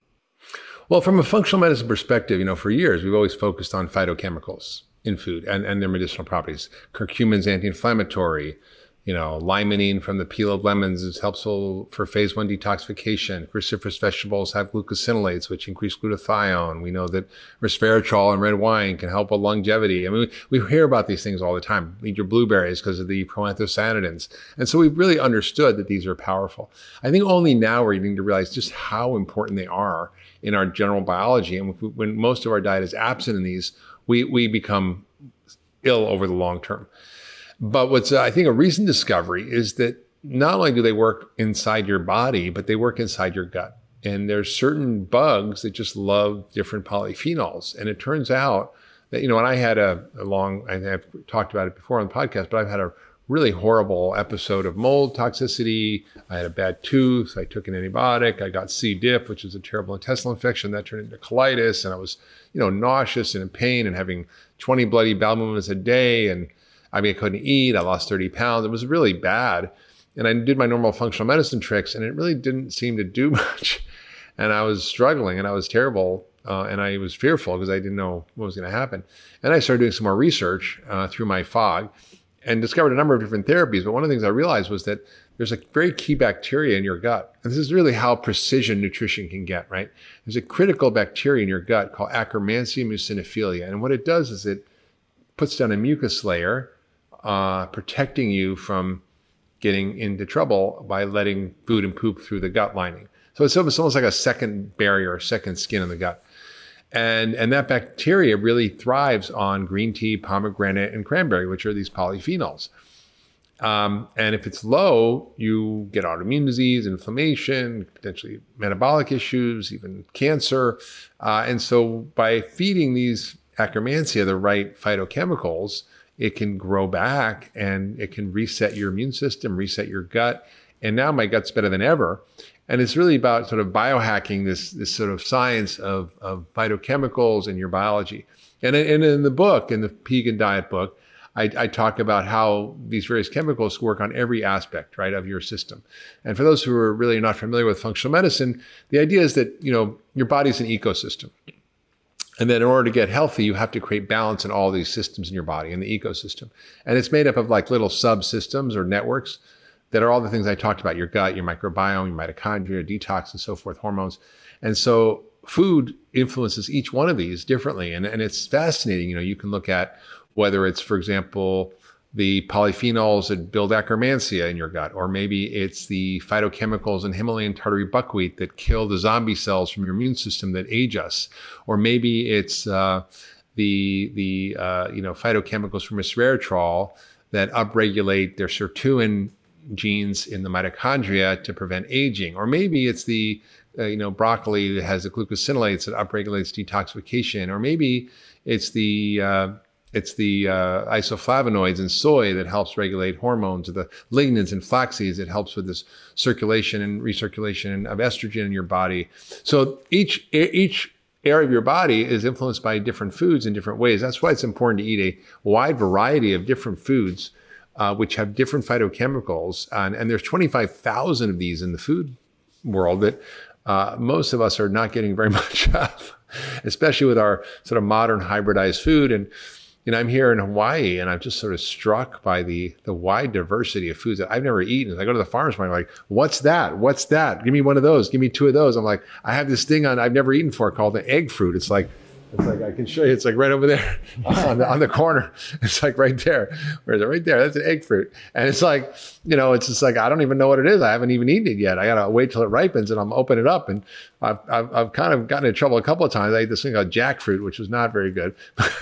Well, from a functional medicine perspective, you know, for years, we've always focused on phytochemicals in food and, and their medicinal properties. Curcumin's anti-inflammatory. You know, limonene from the peel of lemons is helpful for phase one detoxification. Cruciferous vegetables have glucosinolates, which increase glutathione. We know that resveratrol in red wine can help with longevity. I mean, we, we hear about these things all the time. Eat your blueberries because of the proanthocyanidins. And so we've really understood that these are powerful. I think only now we're getting to realize just how important they are in our general biology. And when most of our diet is absent in these, we, we become ill over the long term. But what's, uh, I think, a recent discovery is that not only do they work inside your body, but they work inside your gut. And there's certain bugs that just love different polyphenols. And it turns out that, you know, and I had a, a long, I think I've talked about it before on the podcast, but I've had a really horrible episode of mold toxicity. I had a bad tooth. I took an antibiotic. I got C. diff, which is a terrible intestinal infection that turned into colitis. And I was, you know, nauseous and in pain and having twenty bloody bowel movements a day. And I mean, I couldn't eat. I lost thirty pounds. It was really bad. And I did my normal functional medicine tricks, and it really didn't seem to do much. And I was struggling, and I was terrible. Uh, and I was fearful because I didn't know what was going to happen. And I started doing some more research uh, through my F O G and discovered a number of different therapies. But one of the things I realized was that there's a very key bacteria in your gut. And this is really how precision nutrition can get, right? There's a critical bacteria in your gut called Akkermansia muciniphila. And what it does is it puts down a mucus layer, Uh, protecting you from getting into trouble by letting food and poop through the gut lining. So it's almost, almost like a second barrier, a second skin in the gut. And, and that bacteria really thrives on green tea, pomegranate, and cranberry, which are these polyphenols. Um, and if it's low, you get autoimmune disease, inflammation, potentially metabolic issues, even cancer. Uh, and so by feeding these Akkermansia the right phytochemicals, it can grow back and it can reset your immune system, reset your gut. And now my gut's better than ever. And it's really about sort of biohacking this, this sort of science of, of phytochemicals and your biology. And, and in the book, in the Pegan Diet book, I, I talk about how these various chemicals work on every aspect, right, of your system. And for those who are really not familiar with functional medicine, the idea is that, you know, your body's an ecosystem. And then in order to get healthy, you have to create balance in all these systems in your body, in the ecosystem. And it's made up of like little subsystems or networks that are all the things I talked about, your gut, your microbiome, your mitochondria, detox, and so forth, hormones. And so food influences each one of these differently. And, and it's fascinating. You know, you can look at whether it's, for example, the polyphenols that build akkermansia in your gut, or maybe it's the phytochemicals in Himalayan tartary buckwheat that kill the zombie cells from your immune system that age us, or maybe it's uh, the the uh, you know phytochemicals from resveratrol that upregulate their sirtuin genes in the mitochondria to prevent aging, or maybe it's the uh, you know broccoli that has the glucosinolates that upregulates detoxification, or maybe it's the uh, It's the uh, isoflavonoids in soy that helps regulate hormones, or the lignans in flax seeds that helps with this circulation and recirculation of estrogen in your body. So each each area of your body is influenced by different foods in different ways. That's why it's important to eat a wide variety of different foods, uh, which have different phytochemicals. And, and there's twenty-five thousand of these in the food world that uh, most of us are not getting very much of, especially with our sort of modern hybridized food. And you know, I'm here in Hawaii, and I'm just sort of struck by the the wide diversity of foods that I've never eaten. As I go to the farmer's market, I'm like, what's that? What's that? Give me one of those. Give me two of those. I'm like, I have this thing on I've never eaten before called the egg fruit. It's like, it's like I can show you. It's like right over there on the on the corner. It's like right there. Where is it? Right there. That's an egg fruit. And it's like, you know, it's just like I don't even know what it is. I haven't even eaten it yet. I gotta wait till it ripens, and I'm open it up. And I've I've, I've kind of gotten in trouble a couple of times. I ate this thing called jackfruit, which was not very good.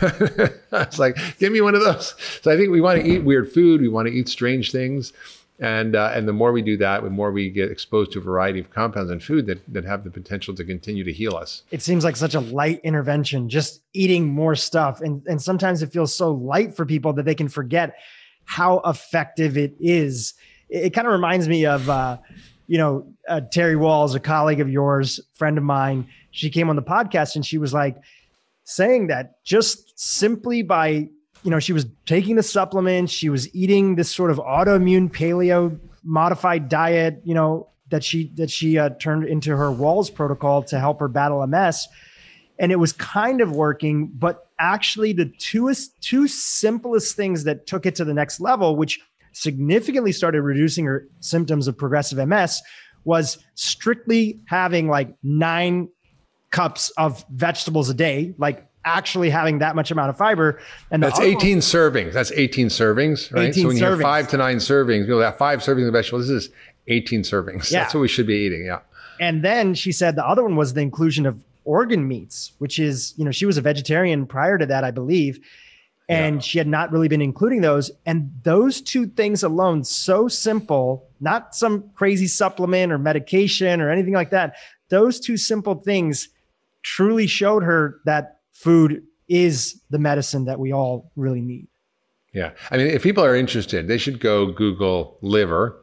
I was like, give me one of those. So I think we want to eat weird food. We want to eat strange things. And uh, and the more we do that, the more we get exposed to a variety of compounds in food that, that have the potential to continue to heal us. It seems like such a light intervention, just eating more stuff. And, and sometimes it feels so light for people that they can forget how effective it is. It, it kind of reminds me of, uh, you know, uh, Terry Walls, a colleague of yours, friend of mine. She came on the podcast and she was like saying that just simply by you know, she was taking the supplements, she was eating this sort of autoimmune paleo modified diet, you know, that she, that she uh, turned into her Walls protocol to help her battle M S. And it was kind of working, but actually the two, two simplest things that took it to the next level, which significantly started reducing her symptoms of progressive M S, was strictly having like nine cups of vegetables a day, like actually having that much amount of fiber. And that's eighteen servings. That's eighteen servings, right? eighteen so when you servings. have five to nine servings, you'll have five servings of vegetables. This is eighteen servings. Yeah. That's what we should be eating. Yeah. And then she said the other one was the inclusion of organ meats, which is, you know, she was a vegetarian prior to that, I believe. And yeah. she had not really been including those. And those two things alone, so simple, not some crazy supplement or medication or anything like that. Those two simple things truly showed her that food is the medicine that we all really need. Yeah. I mean, if people are interested, they should go Google liver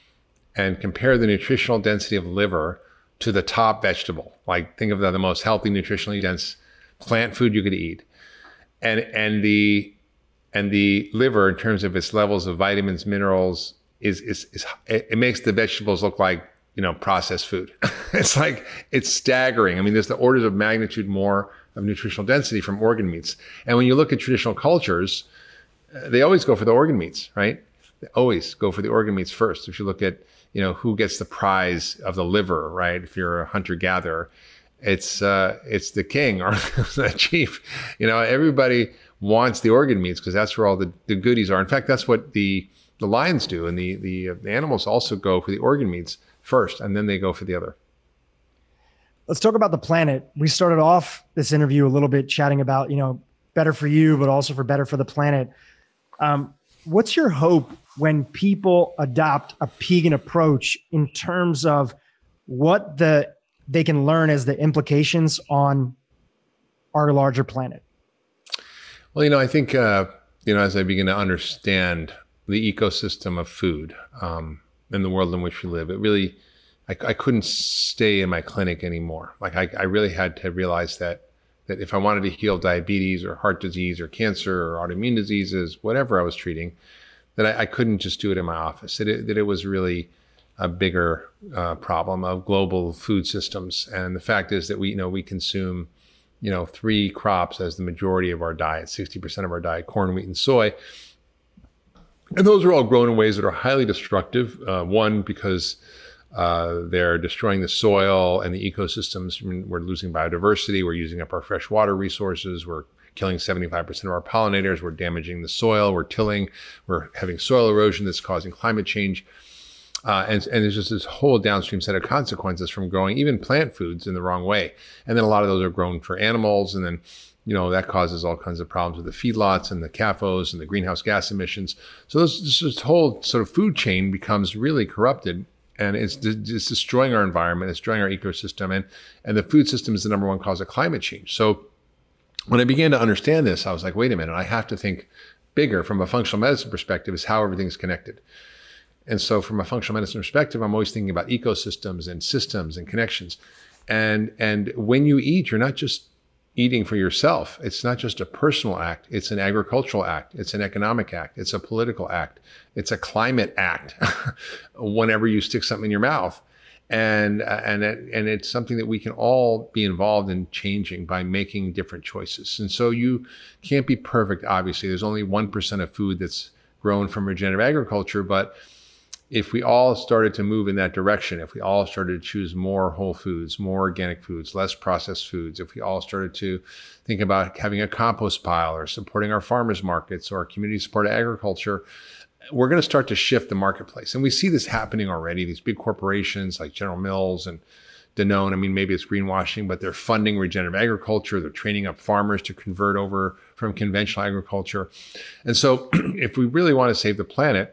and compare the nutritional density of liver to the top vegetable. Like think of the, the most healthy, nutritionally dense plant food you could eat. And and the and the liver, in terms of its levels of vitamins, minerals, is is, is it, it makes the vegetables look like, you know, processed food. It's like, it's staggering. I mean, there's the orders of magnitude more of nutritional density from organ meats. And when you look at traditional cultures, uh, they always go for the organ meats, right? They always go for the organ meats first. If you look at, you know, who gets the prize of the liver, right? If you're a hunter-gatherer, it's uh, it's the king or the chief. You know, everybody wants the organ meats because that's where all the, the goodies are. In fact, that's what the the lions do, and the the, uh, the animals also go for the organ meats first, and then they go for the other. Let's talk about the planet. We started off this interview a little bit chatting about, you know, better for you, but also for better for the planet. Um, what's your hope when people adopt a Pegan approach in terms of what the they can learn as the implications on our larger planet? Well, you know, I think, uh, you know, as I begin to understand the ecosystem of food um, in the world in which we live, it really, I, I couldn't stay in my clinic anymore. Like I, I really had to realize that that if I wanted to heal diabetes or heart disease or cancer or autoimmune diseases, whatever I was treating, that I, I couldn't just do it in my office, that it, that it was really a bigger uh, problem of global food systems. And the fact is that we, you know, we consume, you know, three crops as the majority of our diet, sixty percent of our diet, corn, wheat, and soy. And those are all grown in ways that are highly destructive. Uh, one, because uh, they're destroying the soil and the ecosystems. We're losing biodiversity. We're using up our fresh water resources. We're killing seventy-five percent of our pollinators. We're damaging the soil. We're tilling. We're having soil erosion that's causing climate change. Uh, and, and there's just this whole downstream set of consequences from growing even plant foods in the wrong way. And then a lot of those are grown for animals. And then, you know, that causes all kinds of problems with the feedlots and the C A F Os and the greenhouse gas emissions. So this, this whole sort of food chain becomes really corrupted, and it's, it's destroying our environment, it's destroying our ecosystem, and, and the food system is the number one cause of climate change. So when I began to understand this, I was like, wait a minute, I have to think bigger from a functional medicine perspective, is how everything's connected. And so from a functional medicine perspective, I'm always thinking about ecosystems and systems and connections. And, and when you eat, you're not just eating for yourself. It's not just a personal act. It's an agricultural act. It's an economic act. It's a political act. It's a climate act whenever you stick something in your mouth. And, and, it, and it's something that we can all be involved in changing by making different choices. And so you can't be perfect, obviously. There's only one percent of food that's grown from regenerative agriculture, but if we all started to move in that direction, if we all started to choose more whole foods, more organic foods, less processed foods, if we all started to think about having a compost pile or supporting our farmers markets or community supported agriculture, we're going to start to shift the marketplace. And we see this happening already. These big corporations like General Mills and Danone, I mean, maybe it's greenwashing, but they're funding regenerative agriculture. They're training up farmers to convert over from conventional agriculture. And so if we really want to save the planet,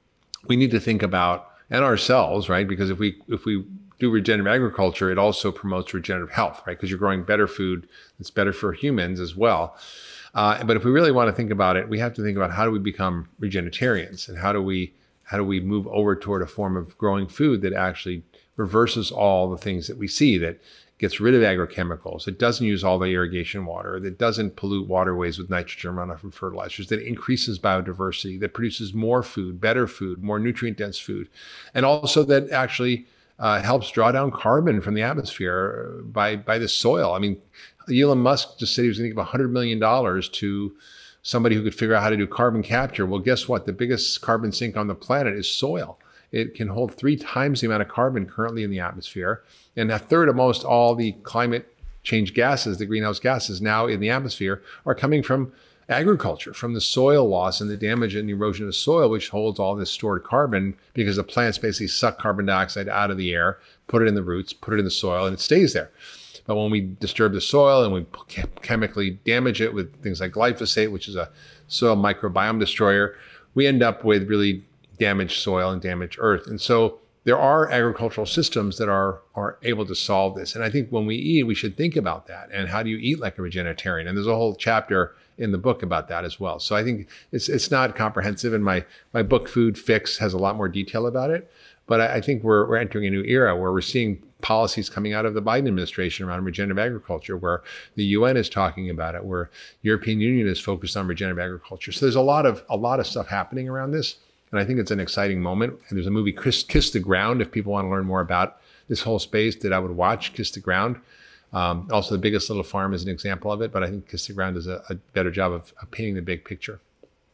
we need to think about, and ourselves, right? Because if we if we do regenerative agriculture, it also promotes regenerative health, right? Because you're growing better food that's better for humans as well. Uh, but if we really want to think about it, we have to think about how do we become regenitarians, and how do we how do we move over toward a form of growing food that actually reverses all the things that we see, that gets rid of agrochemicals, that doesn't use all the irrigation water, that doesn't pollute waterways with nitrogen runoff from fertilizers, that increases biodiversity, that produces more food, better food, more nutrient-dense food, and also that actually uh, helps draw down carbon from the atmosphere by, by the soil. I mean, Elon Musk just said he was going to give one hundred million dollars to somebody who could figure out how to do carbon capture. Well, guess what? The biggest carbon sink on the planet is soil. It can hold three times the amount of carbon currently in the atmosphere. And a third of most all the climate change gases, the greenhouse gases now in the atmosphere, are coming from agriculture, from the soil loss and the damage and erosion of the soil, which holds all this stored carbon, because the plants basically suck carbon dioxide out of the air, put it in the roots, put it in the soil, and it stays there. But when we disturb the soil and we chemically damage it with things like glyphosate, which is a soil microbiome destroyer, we end up with really damaged soil and damaged earth. And so there are agricultural systems that are are able to solve this. And I think when we eat, we should think about that. And how do you eat like a regenitarian? And there's a whole chapter in the book about that as well. So I think it's it's not comprehensive. And my my book, Food Fix, has a lot more detail about it. But I, I think we're we're entering a new era where we're seeing policies coming out of the Biden administration around regenerative agriculture, where the U N is talking about it, where European Union is focused on regenerative agriculture. So there's a lot of a lot of stuff happening around this. And I think it's an exciting moment. And there's a movie, Kiss, Kiss the Ground, if people want to learn more about this whole space, that I would watch, Kiss the Ground. Um, also, The Biggest Little Farm is an example of it, but I think Kiss the Ground does a, a better job of, of painting the big picture.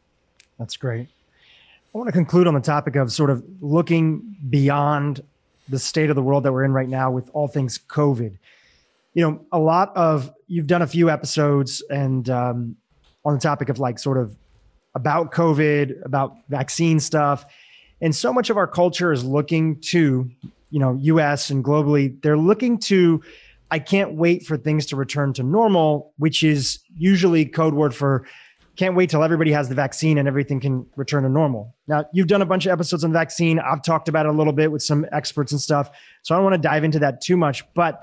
That's great. I want to conclude on the topic of sort of looking beyond the state of the world that we're in right now with all things COVID. You know, a lot of, you've done a few episodes and um, on the topic of like sort of about COVID, about vaccine stuff. And so much of our culture is looking to, you know, U S and globally, they're looking to, I can't wait for things to return to normal, which is usually code word for can't wait till everybody has the vaccine and everything can return to normal. Now, you've done a bunch of episodes on the vaccine. I've talked about it a little bit with some experts and stuff. So I don't want to dive into that too much, but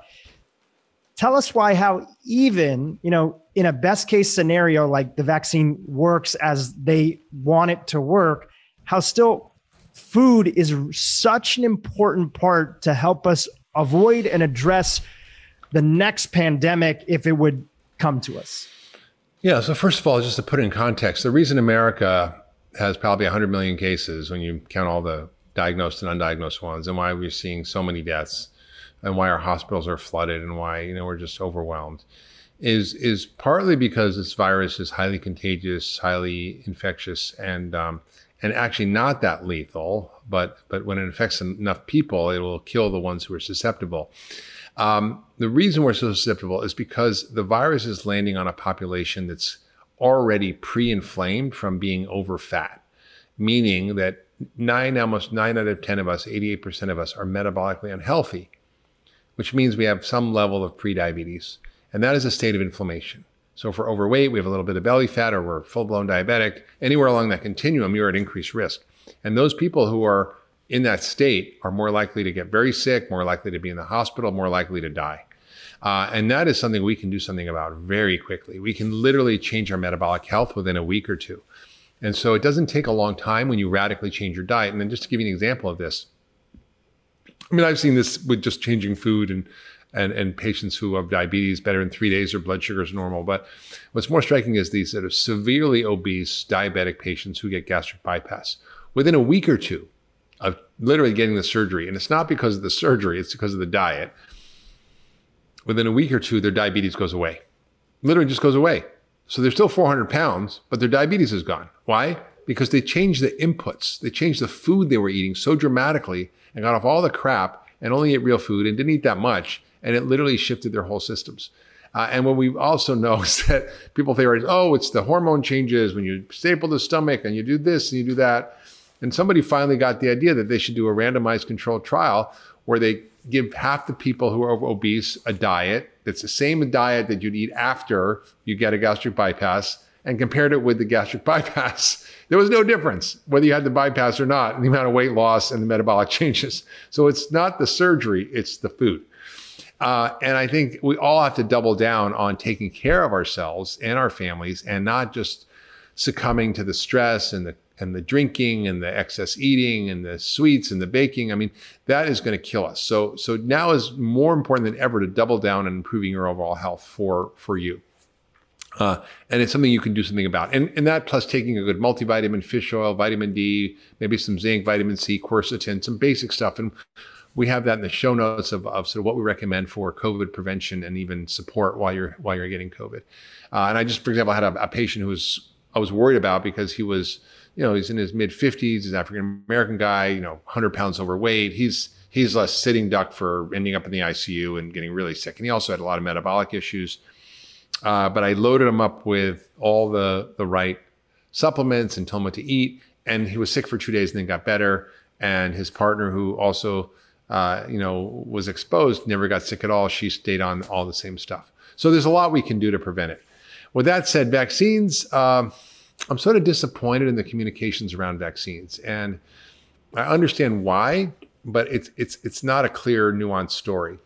tell us why, how even, you know, in a best case scenario, like the vaccine works as they want it to work, how still food is such an important part to help us avoid and address the next pandemic if it would come to us? Yeah. So first of all, just to put it in context, the reason America has probably one hundred million cases when you count all the diagnosed and undiagnosed ones, and why we're seeing so many deaths, and why our hospitals are flooded, and why, you know, we're just overwhelmed, is is partly because this virus is highly contagious, highly infectious, and um, and actually not that lethal. But but when it infects enough people, it will kill the ones who are susceptible. Um, the reason we're so susceptible is because the virus is landing on a population that's already pre-inflamed from being over fat, meaning that nine, almost nine out of ten of us, eighty-eight percent of us are metabolically unhealthy, which means we have some level of prediabetes. And that is a state of inflammation. So if we're overweight, we have a little bit of belly fat, or we're full-blown diabetic, anywhere along that continuum, you're at increased risk. And those people who are in that state are more likely to get very sick, more likely to be in the hospital, more likely to die. Uh, and that is something we can do something about very quickly. We can literally change our metabolic health within a week or two. And so it doesn't take a long time when you radically change your diet. And then just to give you an example of this, I mean, I've seen this with just changing food and and, and patients who have diabetes better in three days, their blood sugar is normal. But what's more striking is these sort of severely obese diabetic patients who get gastric bypass. Within a week or two of literally getting the surgery, and it's not because of the surgery, it's because of the diet, within a week or two, their diabetes goes away. Literally just goes away. So they're still four hundred pounds, but their diabetes is gone. Why? Because they changed the inputs. They changed the food they were eating so dramatically and got off all the crap and only ate real food and didn't eat that much. And it literally shifted their whole systems. Uh, and what we also know is that people theorize, oh, it's the hormone changes when you staple the stomach and you do this and you do that. And somebody finally got the idea that they should do a randomized controlled trial where they give half the people who are obese a diet that's the same diet that you'd eat after you get a gastric bypass, and compared it with the gastric bypass. There was no difference whether you had the bypass or not in the amount of weight loss and the metabolic changes. So it's not the surgery, it's the food. Uh, and I think we all have to double down on taking care of ourselves and our families, and not just succumbing to the stress and the and the drinking and the excess eating and the sweets and the baking. I mean, that is going to kill us. So so now is more important than ever to double down on improving your overall health for, for you. Uh, and it's something you can do something about. And, and that plus taking a good multivitamin, fish oil, vitamin D, maybe some zinc, vitamin C, quercetin, some basic stuff. And we have that in the show notes of, of sort of what we recommend for COVID prevention and even support while you're while you're getting COVID. Uh, and I just, for example, I had a, a patient who was I was worried about because he was, you know, he's in his mid fifties, he's an African-American guy, you know, one hundred pounds overweight. He's he's a sitting duck for ending up in the I C U and getting really sick. And he also had a lot of metabolic issues. Uh, but I loaded him up with all the, the right supplements and told him what to eat. And he was sick for two days and then got better. And his partner, who also, uh, you know, was exposed, never got sick at all. She stayed on all the same stuff. So there's a lot we can do to prevent it. With that said, vaccines, um, I'm sort of disappointed in the communications around vaccines. And I understand why, but it's it's it's not a clear, nuanced story.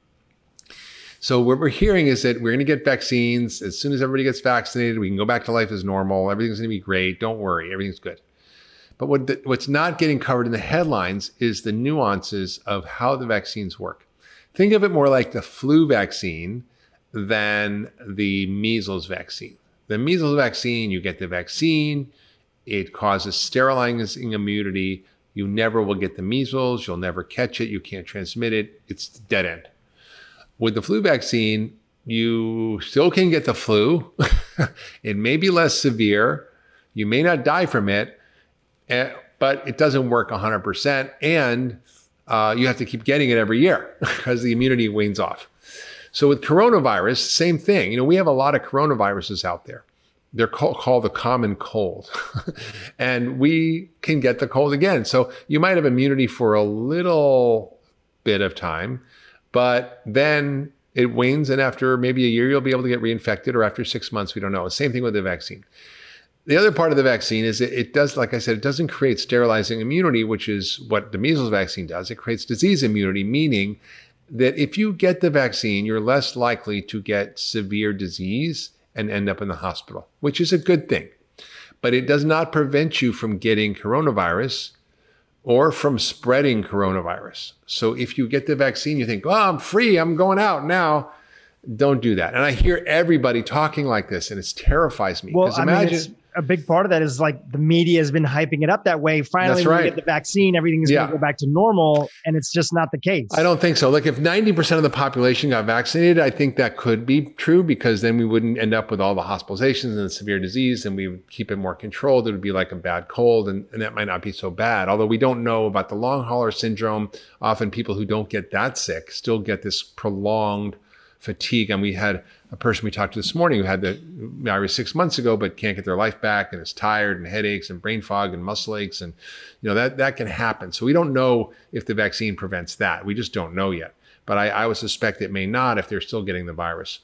So what we're hearing is that we're going to get vaccines. As soon as everybody gets vaccinated, we can go back to life as normal. Everything's going to be great. Don't worry. Everything's good. But what the, what's not getting covered in the headlines is the nuances of how the vaccines work. Think of it more like the flu vaccine than the measles vaccine. The measles vaccine, you get the vaccine. It causes sterilizing immunity. You never will get the measles. You'll never catch it. You can't transmit it. It's dead end. With the flu vaccine, you still can get the flu. It may be less severe. You may not die from it, but it doesn't work one hundred percent. And uh, you have to keep getting it every year because the immunity wanes off. So with coronavirus, same thing. You know, we have a lot of coronaviruses out there. They're called, called the common cold. And we can get the cold again. So you might have immunity for a little bit of time, but then it wanes, and after maybe a year, you'll be able to get reinfected, or after six months, we don't know. Same thing with the vaccine. The other part of the vaccine is it, it does, like I said, it doesn't create sterilizing immunity, which is what the measles vaccine does. It creates disease immunity, meaning that if you get the vaccine, you're less likely to get severe disease and end up in the hospital, which is a good thing. But it does not prevent you from getting coronavirus or from spreading coronavirus. So if you get the vaccine, you think, oh, I'm free, I'm going out now. Don't do that. And I hear everybody talking like this, and it terrifies me. Well, I imagine, mean, it's, a big part of that is like the media has been hyping it up that way. Finally, That's when right. we get the vaccine, everything's Yeah. going to go back to normal. And it's just not the case. I don't think so. Like if ninety percent of the population got vaccinated, I think that could be true, because then we wouldn't end up with all the hospitalizations and the severe disease, and we would keep it more controlled. It would be like a bad cold, and, and that might not be so bad. Although we don't know about the long hauler syndrome. Often people who don't get that sick still get this prolonged fatigue. And we had a person we talked to this morning who had the virus six months ago, but can't get their life back and is tired and headaches and brain fog and muscle aches. And, you know, that, that can happen. So we don't know if the vaccine prevents that. We just don't know yet. But I, I would suspect it may not if they're still getting the virus.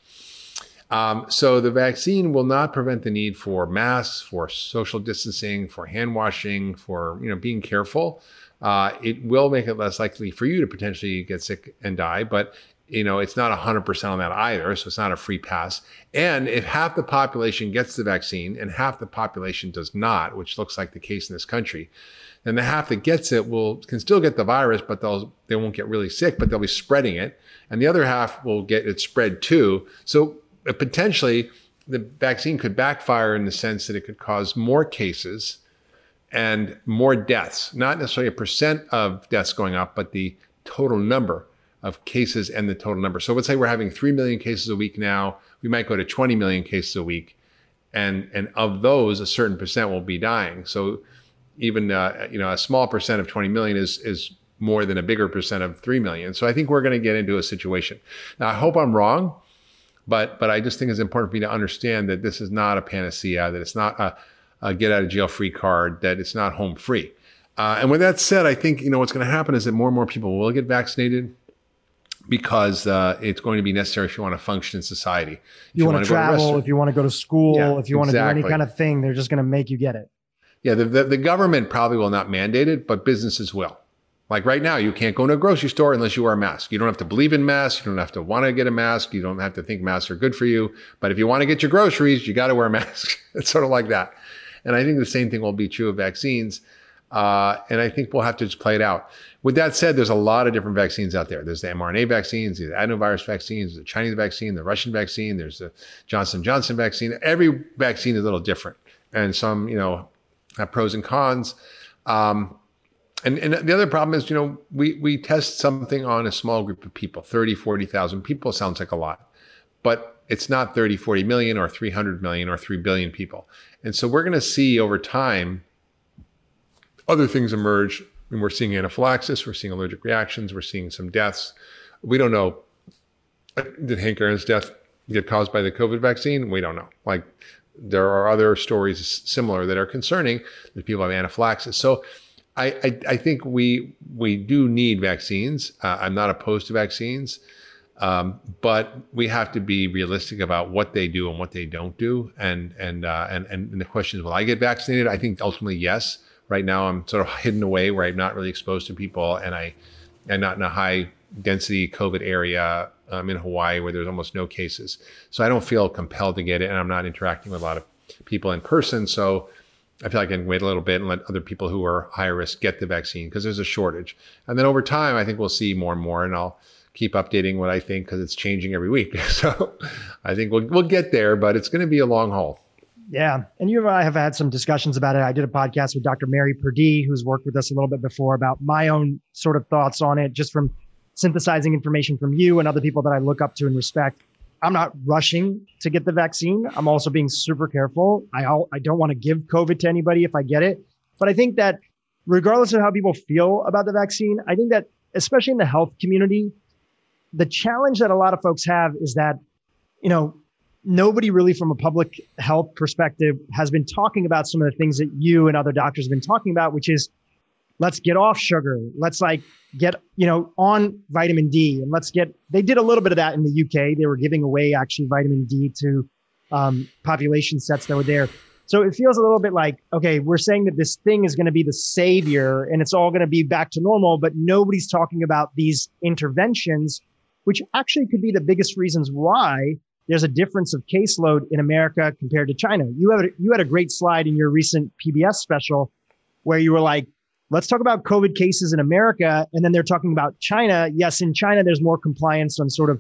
Um, so the vaccine will not prevent the need for masks, for social distancing, for hand washing, for, you know, being careful. Uh, it will make it less likely for you to potentially get sick and die, but you know, it's not one hundred percent on that either, so it's not a free pass. And if half the population gets the vaccine and half the population does not, which looks like the case in this country, then the half that gets it will can still get the virus, but they'll they won't get really sick, but they'll be spreading it. And the other half will get it spread too. So uh, potentially the vaccine could backfire in the sense that it could cause more cases and more deaths, not necessarily a percent of deaths going up, but the total number of cases and the total number. So let's say we're having three million cases a week now. We might go to twenty million cases a week. And, and of those, a certain percent will be dying. So even, uh, you know, a small percent of twenty million is, is more than a bigger percent of three million. So I think we're going to get into a situation. Now, I hope I'm wrong, but, but I just think it's important for me to understand that this is not a panacea, that it's not a, a get out of jail free card, that it's not home free. Uh, and with that said, I think, you know, what's going to happen is that more and more people will get vaccinated, because uh, it's going to be necessary if you want to function in society. If you, you want to travel, to if you want to go to school, yeah, if you want exactly. to do any kind of thing, they're just going to make you get it. Yeah, the, the, the government probably will not mandate it, but businesses will. Like right now, you can't go into a grocery store unless you wear a mask. You don't have to believe in masks. You don't have to want to get a mask. You don't have to think masks are good for you. But if you want to get your groceries, you got to wear a mask. It's sort of like that. And I think the same thing will be true of vaccines. Uh, and I think we'll have to just play it out. With that said, there's a lot of different vaccines out there. There's the mRNA vaccines, the adenovirus vaccines, the Chinese vaccine, the Russian vaccine. There's the Johnson and Johnson vaccine. Every vaccine is a little different, and some, you know, have pros and cons. Um, and, and the other problem is, you know, we, we test something on a small group of people, thirty, forty thousand people sounds like a lot, but it's not thirty, forty million or three hundred million or three billion people. And so we're going to see over time other things emerge. And we're seeing anaphylaxis, we're seeing allergic reactions, we're seeing some deaths. We don't know, did Hank Aaron's death get caused by the COVID vaccine? We don't know. Like, there are other stories similar that are concerning that people have anaphylaxis. So I, I, I think we we do need vaccines. Uh, I'm not opposed to vaccines, um, but we have to be realistic about what they do and what they don't do. And and uh, and and the question is, will I get vaccinated? I think ultimately yes. Right now, I'm sort of hidden away where I'm not really exposed to people, and I am not in a high density COVID area. I'm in Hawaii where there's almost no cases. So I don't feel compelled to get it, and I'm not interacting with a lot of people in person. So I feel like I can wait a little bit and let other people who are higher risk get the vaccine, because there's a shortage. And then over time, I think we'll see more and more, and I'll keep updating what I think, because it's changing every week. So I think we'll we'll get there, but it's going to be a long haul. Yeah. And you and I have had some discussions about it. I did a podcast with Doctor Mary Purdie, who's worked with us a little bit before, about my own sort of thoughts on it, just from synthesizing information from you and other people that I look up to and respect. I'm not rushing to get the vaccine. I'm also being super careful. I, I don't want to give COVID to anybody if I get it. But I think that regardless of how people feel about the vaccine, I think that especially in the health community, the challenge that a lot of folks have is that, you know, nobody really from a public health perspective has been talking about some of the things that you and other doctors have been talking about, which is let's get off sugar. Let's like get, you know, on vitamin D, and let's get, they did a little bit of that in the U K. They were giving away actually vitamin D to um, population sets that were there. So it feels a little bit like, okay, we're saying that this thing is going to be the savior and it's all going to be back to normal, but nobody's talking about these interventions, which actually could be the biggest reasons why there's a difference of caseload in America compared to China. You had, you had a great slide in your recent P B S special where you were like, let's talk about COVID cases in America. And then they're talking about China. Yes, in China, there's more compliance on sort of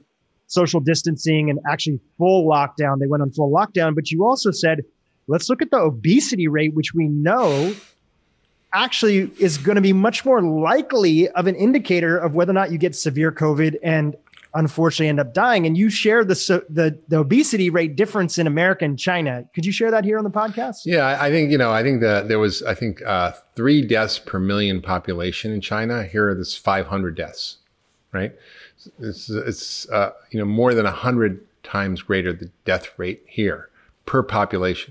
social distancing and actually full lockdown. They went on full lockdown, but you also said, let's look at the obesity rate, which we know actually is going to be much more likely of an indicator of whether or not you get severe COVID and unfortunately end up dying. And you share the, the, the obesity rate difference in America and China. Could you share that here on the podcast? Yeah, I think, you know, I think that there was, I think, uh, three deaths per million population in China. Here, there's five hundred deaths, right? It's, it's uh, you know, more than one hundred times greater the death rate here per population.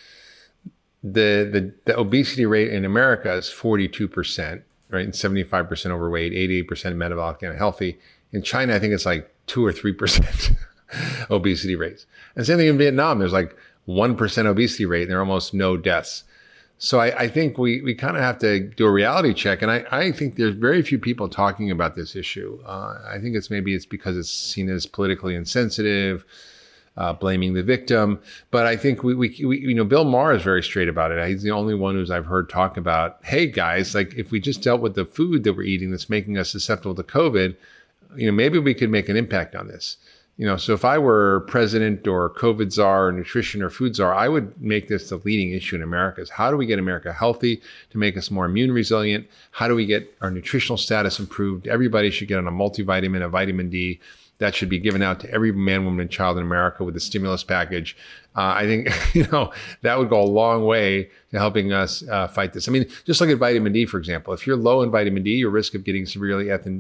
The, the, the obesity rate in America is forty-two percent, right? And seventy-five percent overweight, eighty-eight percent metabolically unhealthy. In China, I think it's like two or three percent obesity rates. And same thing in Vietnam, there's like one percent obesity rate and there are almost no deaths. So I, I think we, we kind of have to do a reality check. And I, I think there's very few people talking about this issue. Uh, I think it's maybe it's because it's seen as politically insensitive, uh, blaming the victim. But I think we, we, we, you know, Bill Maher is very straight about it. He's the only one who's I've heard talk about, hey guys, like if we just dealt with the food that we're eating that's making us susceptible to COVID, you know, maybe we could make an impact on this. You know, so if I were president or COVID czar or nutrition or food czar, I would make this the leading issue in America is how do we get America healthy to make us more immune resilient? How do we get our nutritional status improved? Everybody should get on a multivitamin, a vitamin D that should be given out to every man, woman, and child in America with a stimulus package. Uh, I think, you know, that would go a long way to helping us uh, fight this. I mean, just look at vitamin D, for example. If you're low in vitamin D, your risk of getting severely ethn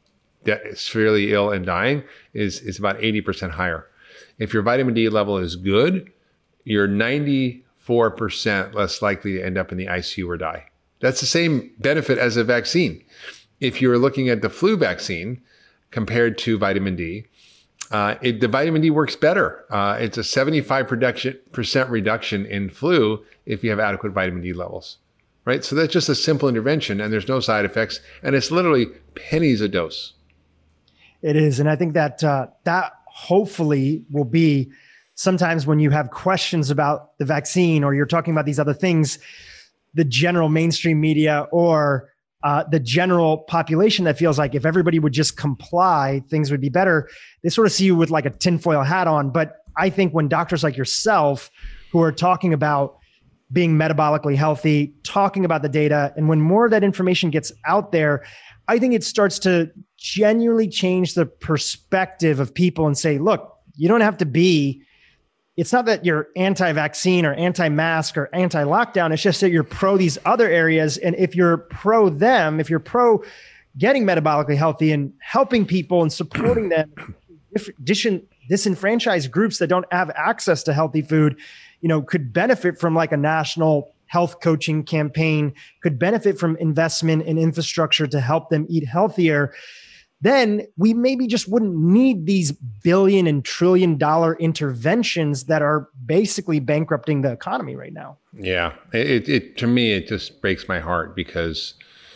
severely ill and dying is, is about eighty percent higher. If your vitamin D level is good, you're ninety-four percent less likely to end up in the I C U or die. That's the same benefit as a vaccine. If you're looking at the flu vaccine compared to vitamin D, uh, it, the vitamin D works better. Uh, it's a seventy-five percent reduction in flu if you have adequate vitamin D levels, right? So that's just a simple intervention and there's no side effects and it's literally pennies a dose. It is. And I think that uh, that hopefully will be sometimes when you have questions about the vaccine or you're talking about these other things, the general mainstream media or uh, the general population that feels like if everybody would just comply, things would be better. They sort of see you with like a tinfoil hat on. But I think when doctors like yourself who are talking about being metabolically healthy, talking about the data, and when more of that information gets out there, I think it starts to genuinely change the perspective of people and say, look, you don't have to be, it's not that you're anti-vaccine or anti-mask or anti-lockdown. It's just that you're pro these other areas. And if you're pro them, if you're pro getting metabolically healthy and helping people and supporting them, disenfranchised groups that don't have access to healthy food, you know, could benefit from like a national health coaching campaign, could benefit from investment in infrastructure to help them eat healthier, then we maybe just wouldn't need these billion and trillion dollar interventions that are basically bankrupting the economy right now. Yeah, it, it to me, it just breaks my heart because,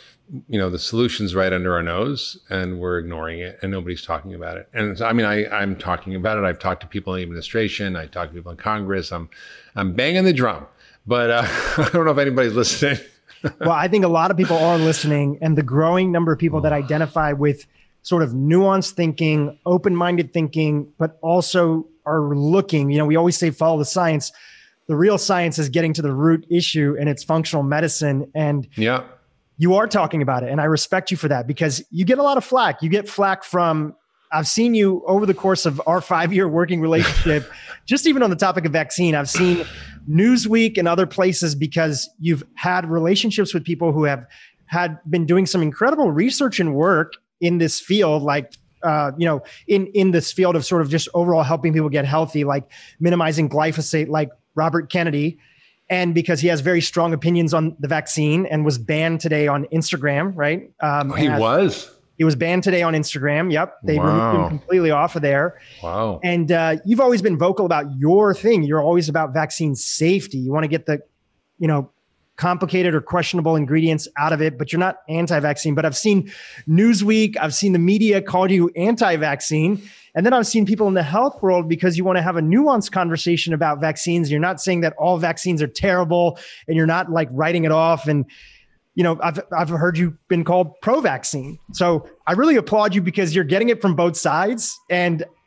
you know, the solution's right under our nose and we're ignoring it and nobody's talking about it. And I mean, I, I'm talking about it. I've talked to people in the administration. I talk to people in Congress. I'm, I'm banging the drum. But uh, I don't know if anybody's listening. Well, I think a lot of people are listening, and the growing number of people that identify with sort of nuanced thinking, open-minded thinking, but also are looking, you know, we always say follow the science. The real science is getting to the root issue, and it's functional medicine. And yeah, you are talking about it. And I respect you for that because you get a lot of flack. You get flack from, I've seen you over the course of our five-year working relationship, just even on the topic of vaccine, I've seen Newsweek and other places because you've had relationships with people who have had been doing some incredible research and work in this field, like, uh, you know, in, in this field of sort of just overall helping people get healthy, like minimizing glyphosate, like Robert Kennedy. And because he has very strong opinions on the vaccine and was banned today on Instagram, right? Um, oh, he has, was? He was banned today on Instagram. Yep. They wow. removed him completely off of there. Wow. And uh, you've always been vocal about your thing. You're always about vaccine safety. You want to get the, you know, complicated or questionable ingredients out of it, but you're not anti-vaccine. But I've seen Newsweek, I've seen the media call you anti-vaccine. And then I've seen people in the health world, because you want to have a nuanced conversation about vaccines. You're not saying that all vaccines are terrible and you're not like writing it off. And, you know, I've, I've heard you've been called pro-vaccine. So I really applaud you because you're getting it from both sides. And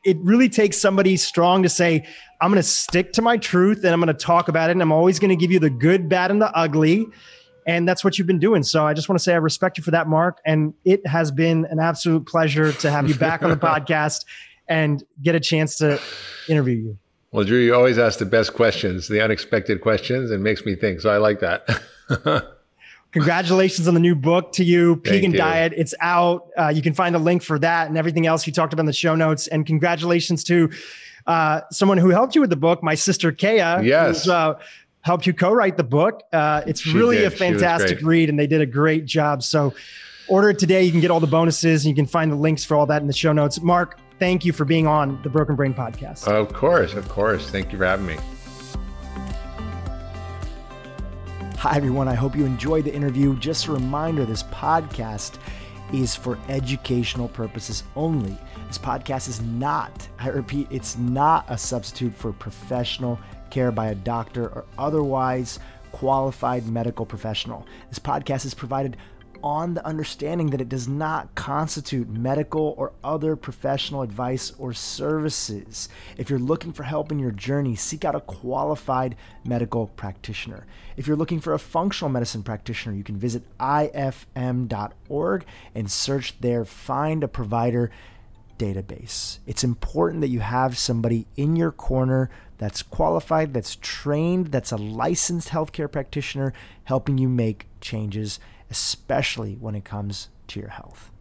it really takes somebody strong to say, I'm going to stick to my truth and I'm going to talk about it. And I'm always going to give you the good, bad, and the ugly. And that's what you've been doing. So I just want to say I respect you for that, Mark. And it has been an absolute pleasure to have you back on the podcast and get a chance to interview you. Well, Drew, you always ask the best questions, the unexpected questions, and makes me think. So I like that. Congratulations on the new book to you, Pegan you. Diet. It's out. Uh, you can find a link for that and everything else you talked about in the show notes. And congratulations to uh, someone who helped you with the book, my sister, Kaya. Yes. Who's, uh, helped you co-write the book. Uh, it's She really did. a fantastic read, and they did a great job. So order it today. You can get all the bonuses, and you can find the links for all that in the show notes. Mark, thank you for being on the Broken Brain Podcast. Of course, of course. Thank you for having me. Hi, everyone. I hope you enjoyed the interview. Just a reminder, this podcast is for educational purposes only. This podcast is not, I repeat, it's not a substitute for professional care by a doctor or otherwise qualified medical professional. This podcast is provided on the understanding that it does not constitute medical or other professional advice or services. If you're looking for help in your journey, seek out a qualified medical practitioner. If you're looking for a functional medicine practitioner, you can visit I F M dot org and search their Find a Provider database. It's important that you have somebody in your corner that's qualified, that's trained, that's a licensed healthcare practitioner helping you make changes, especially when it comes to your health.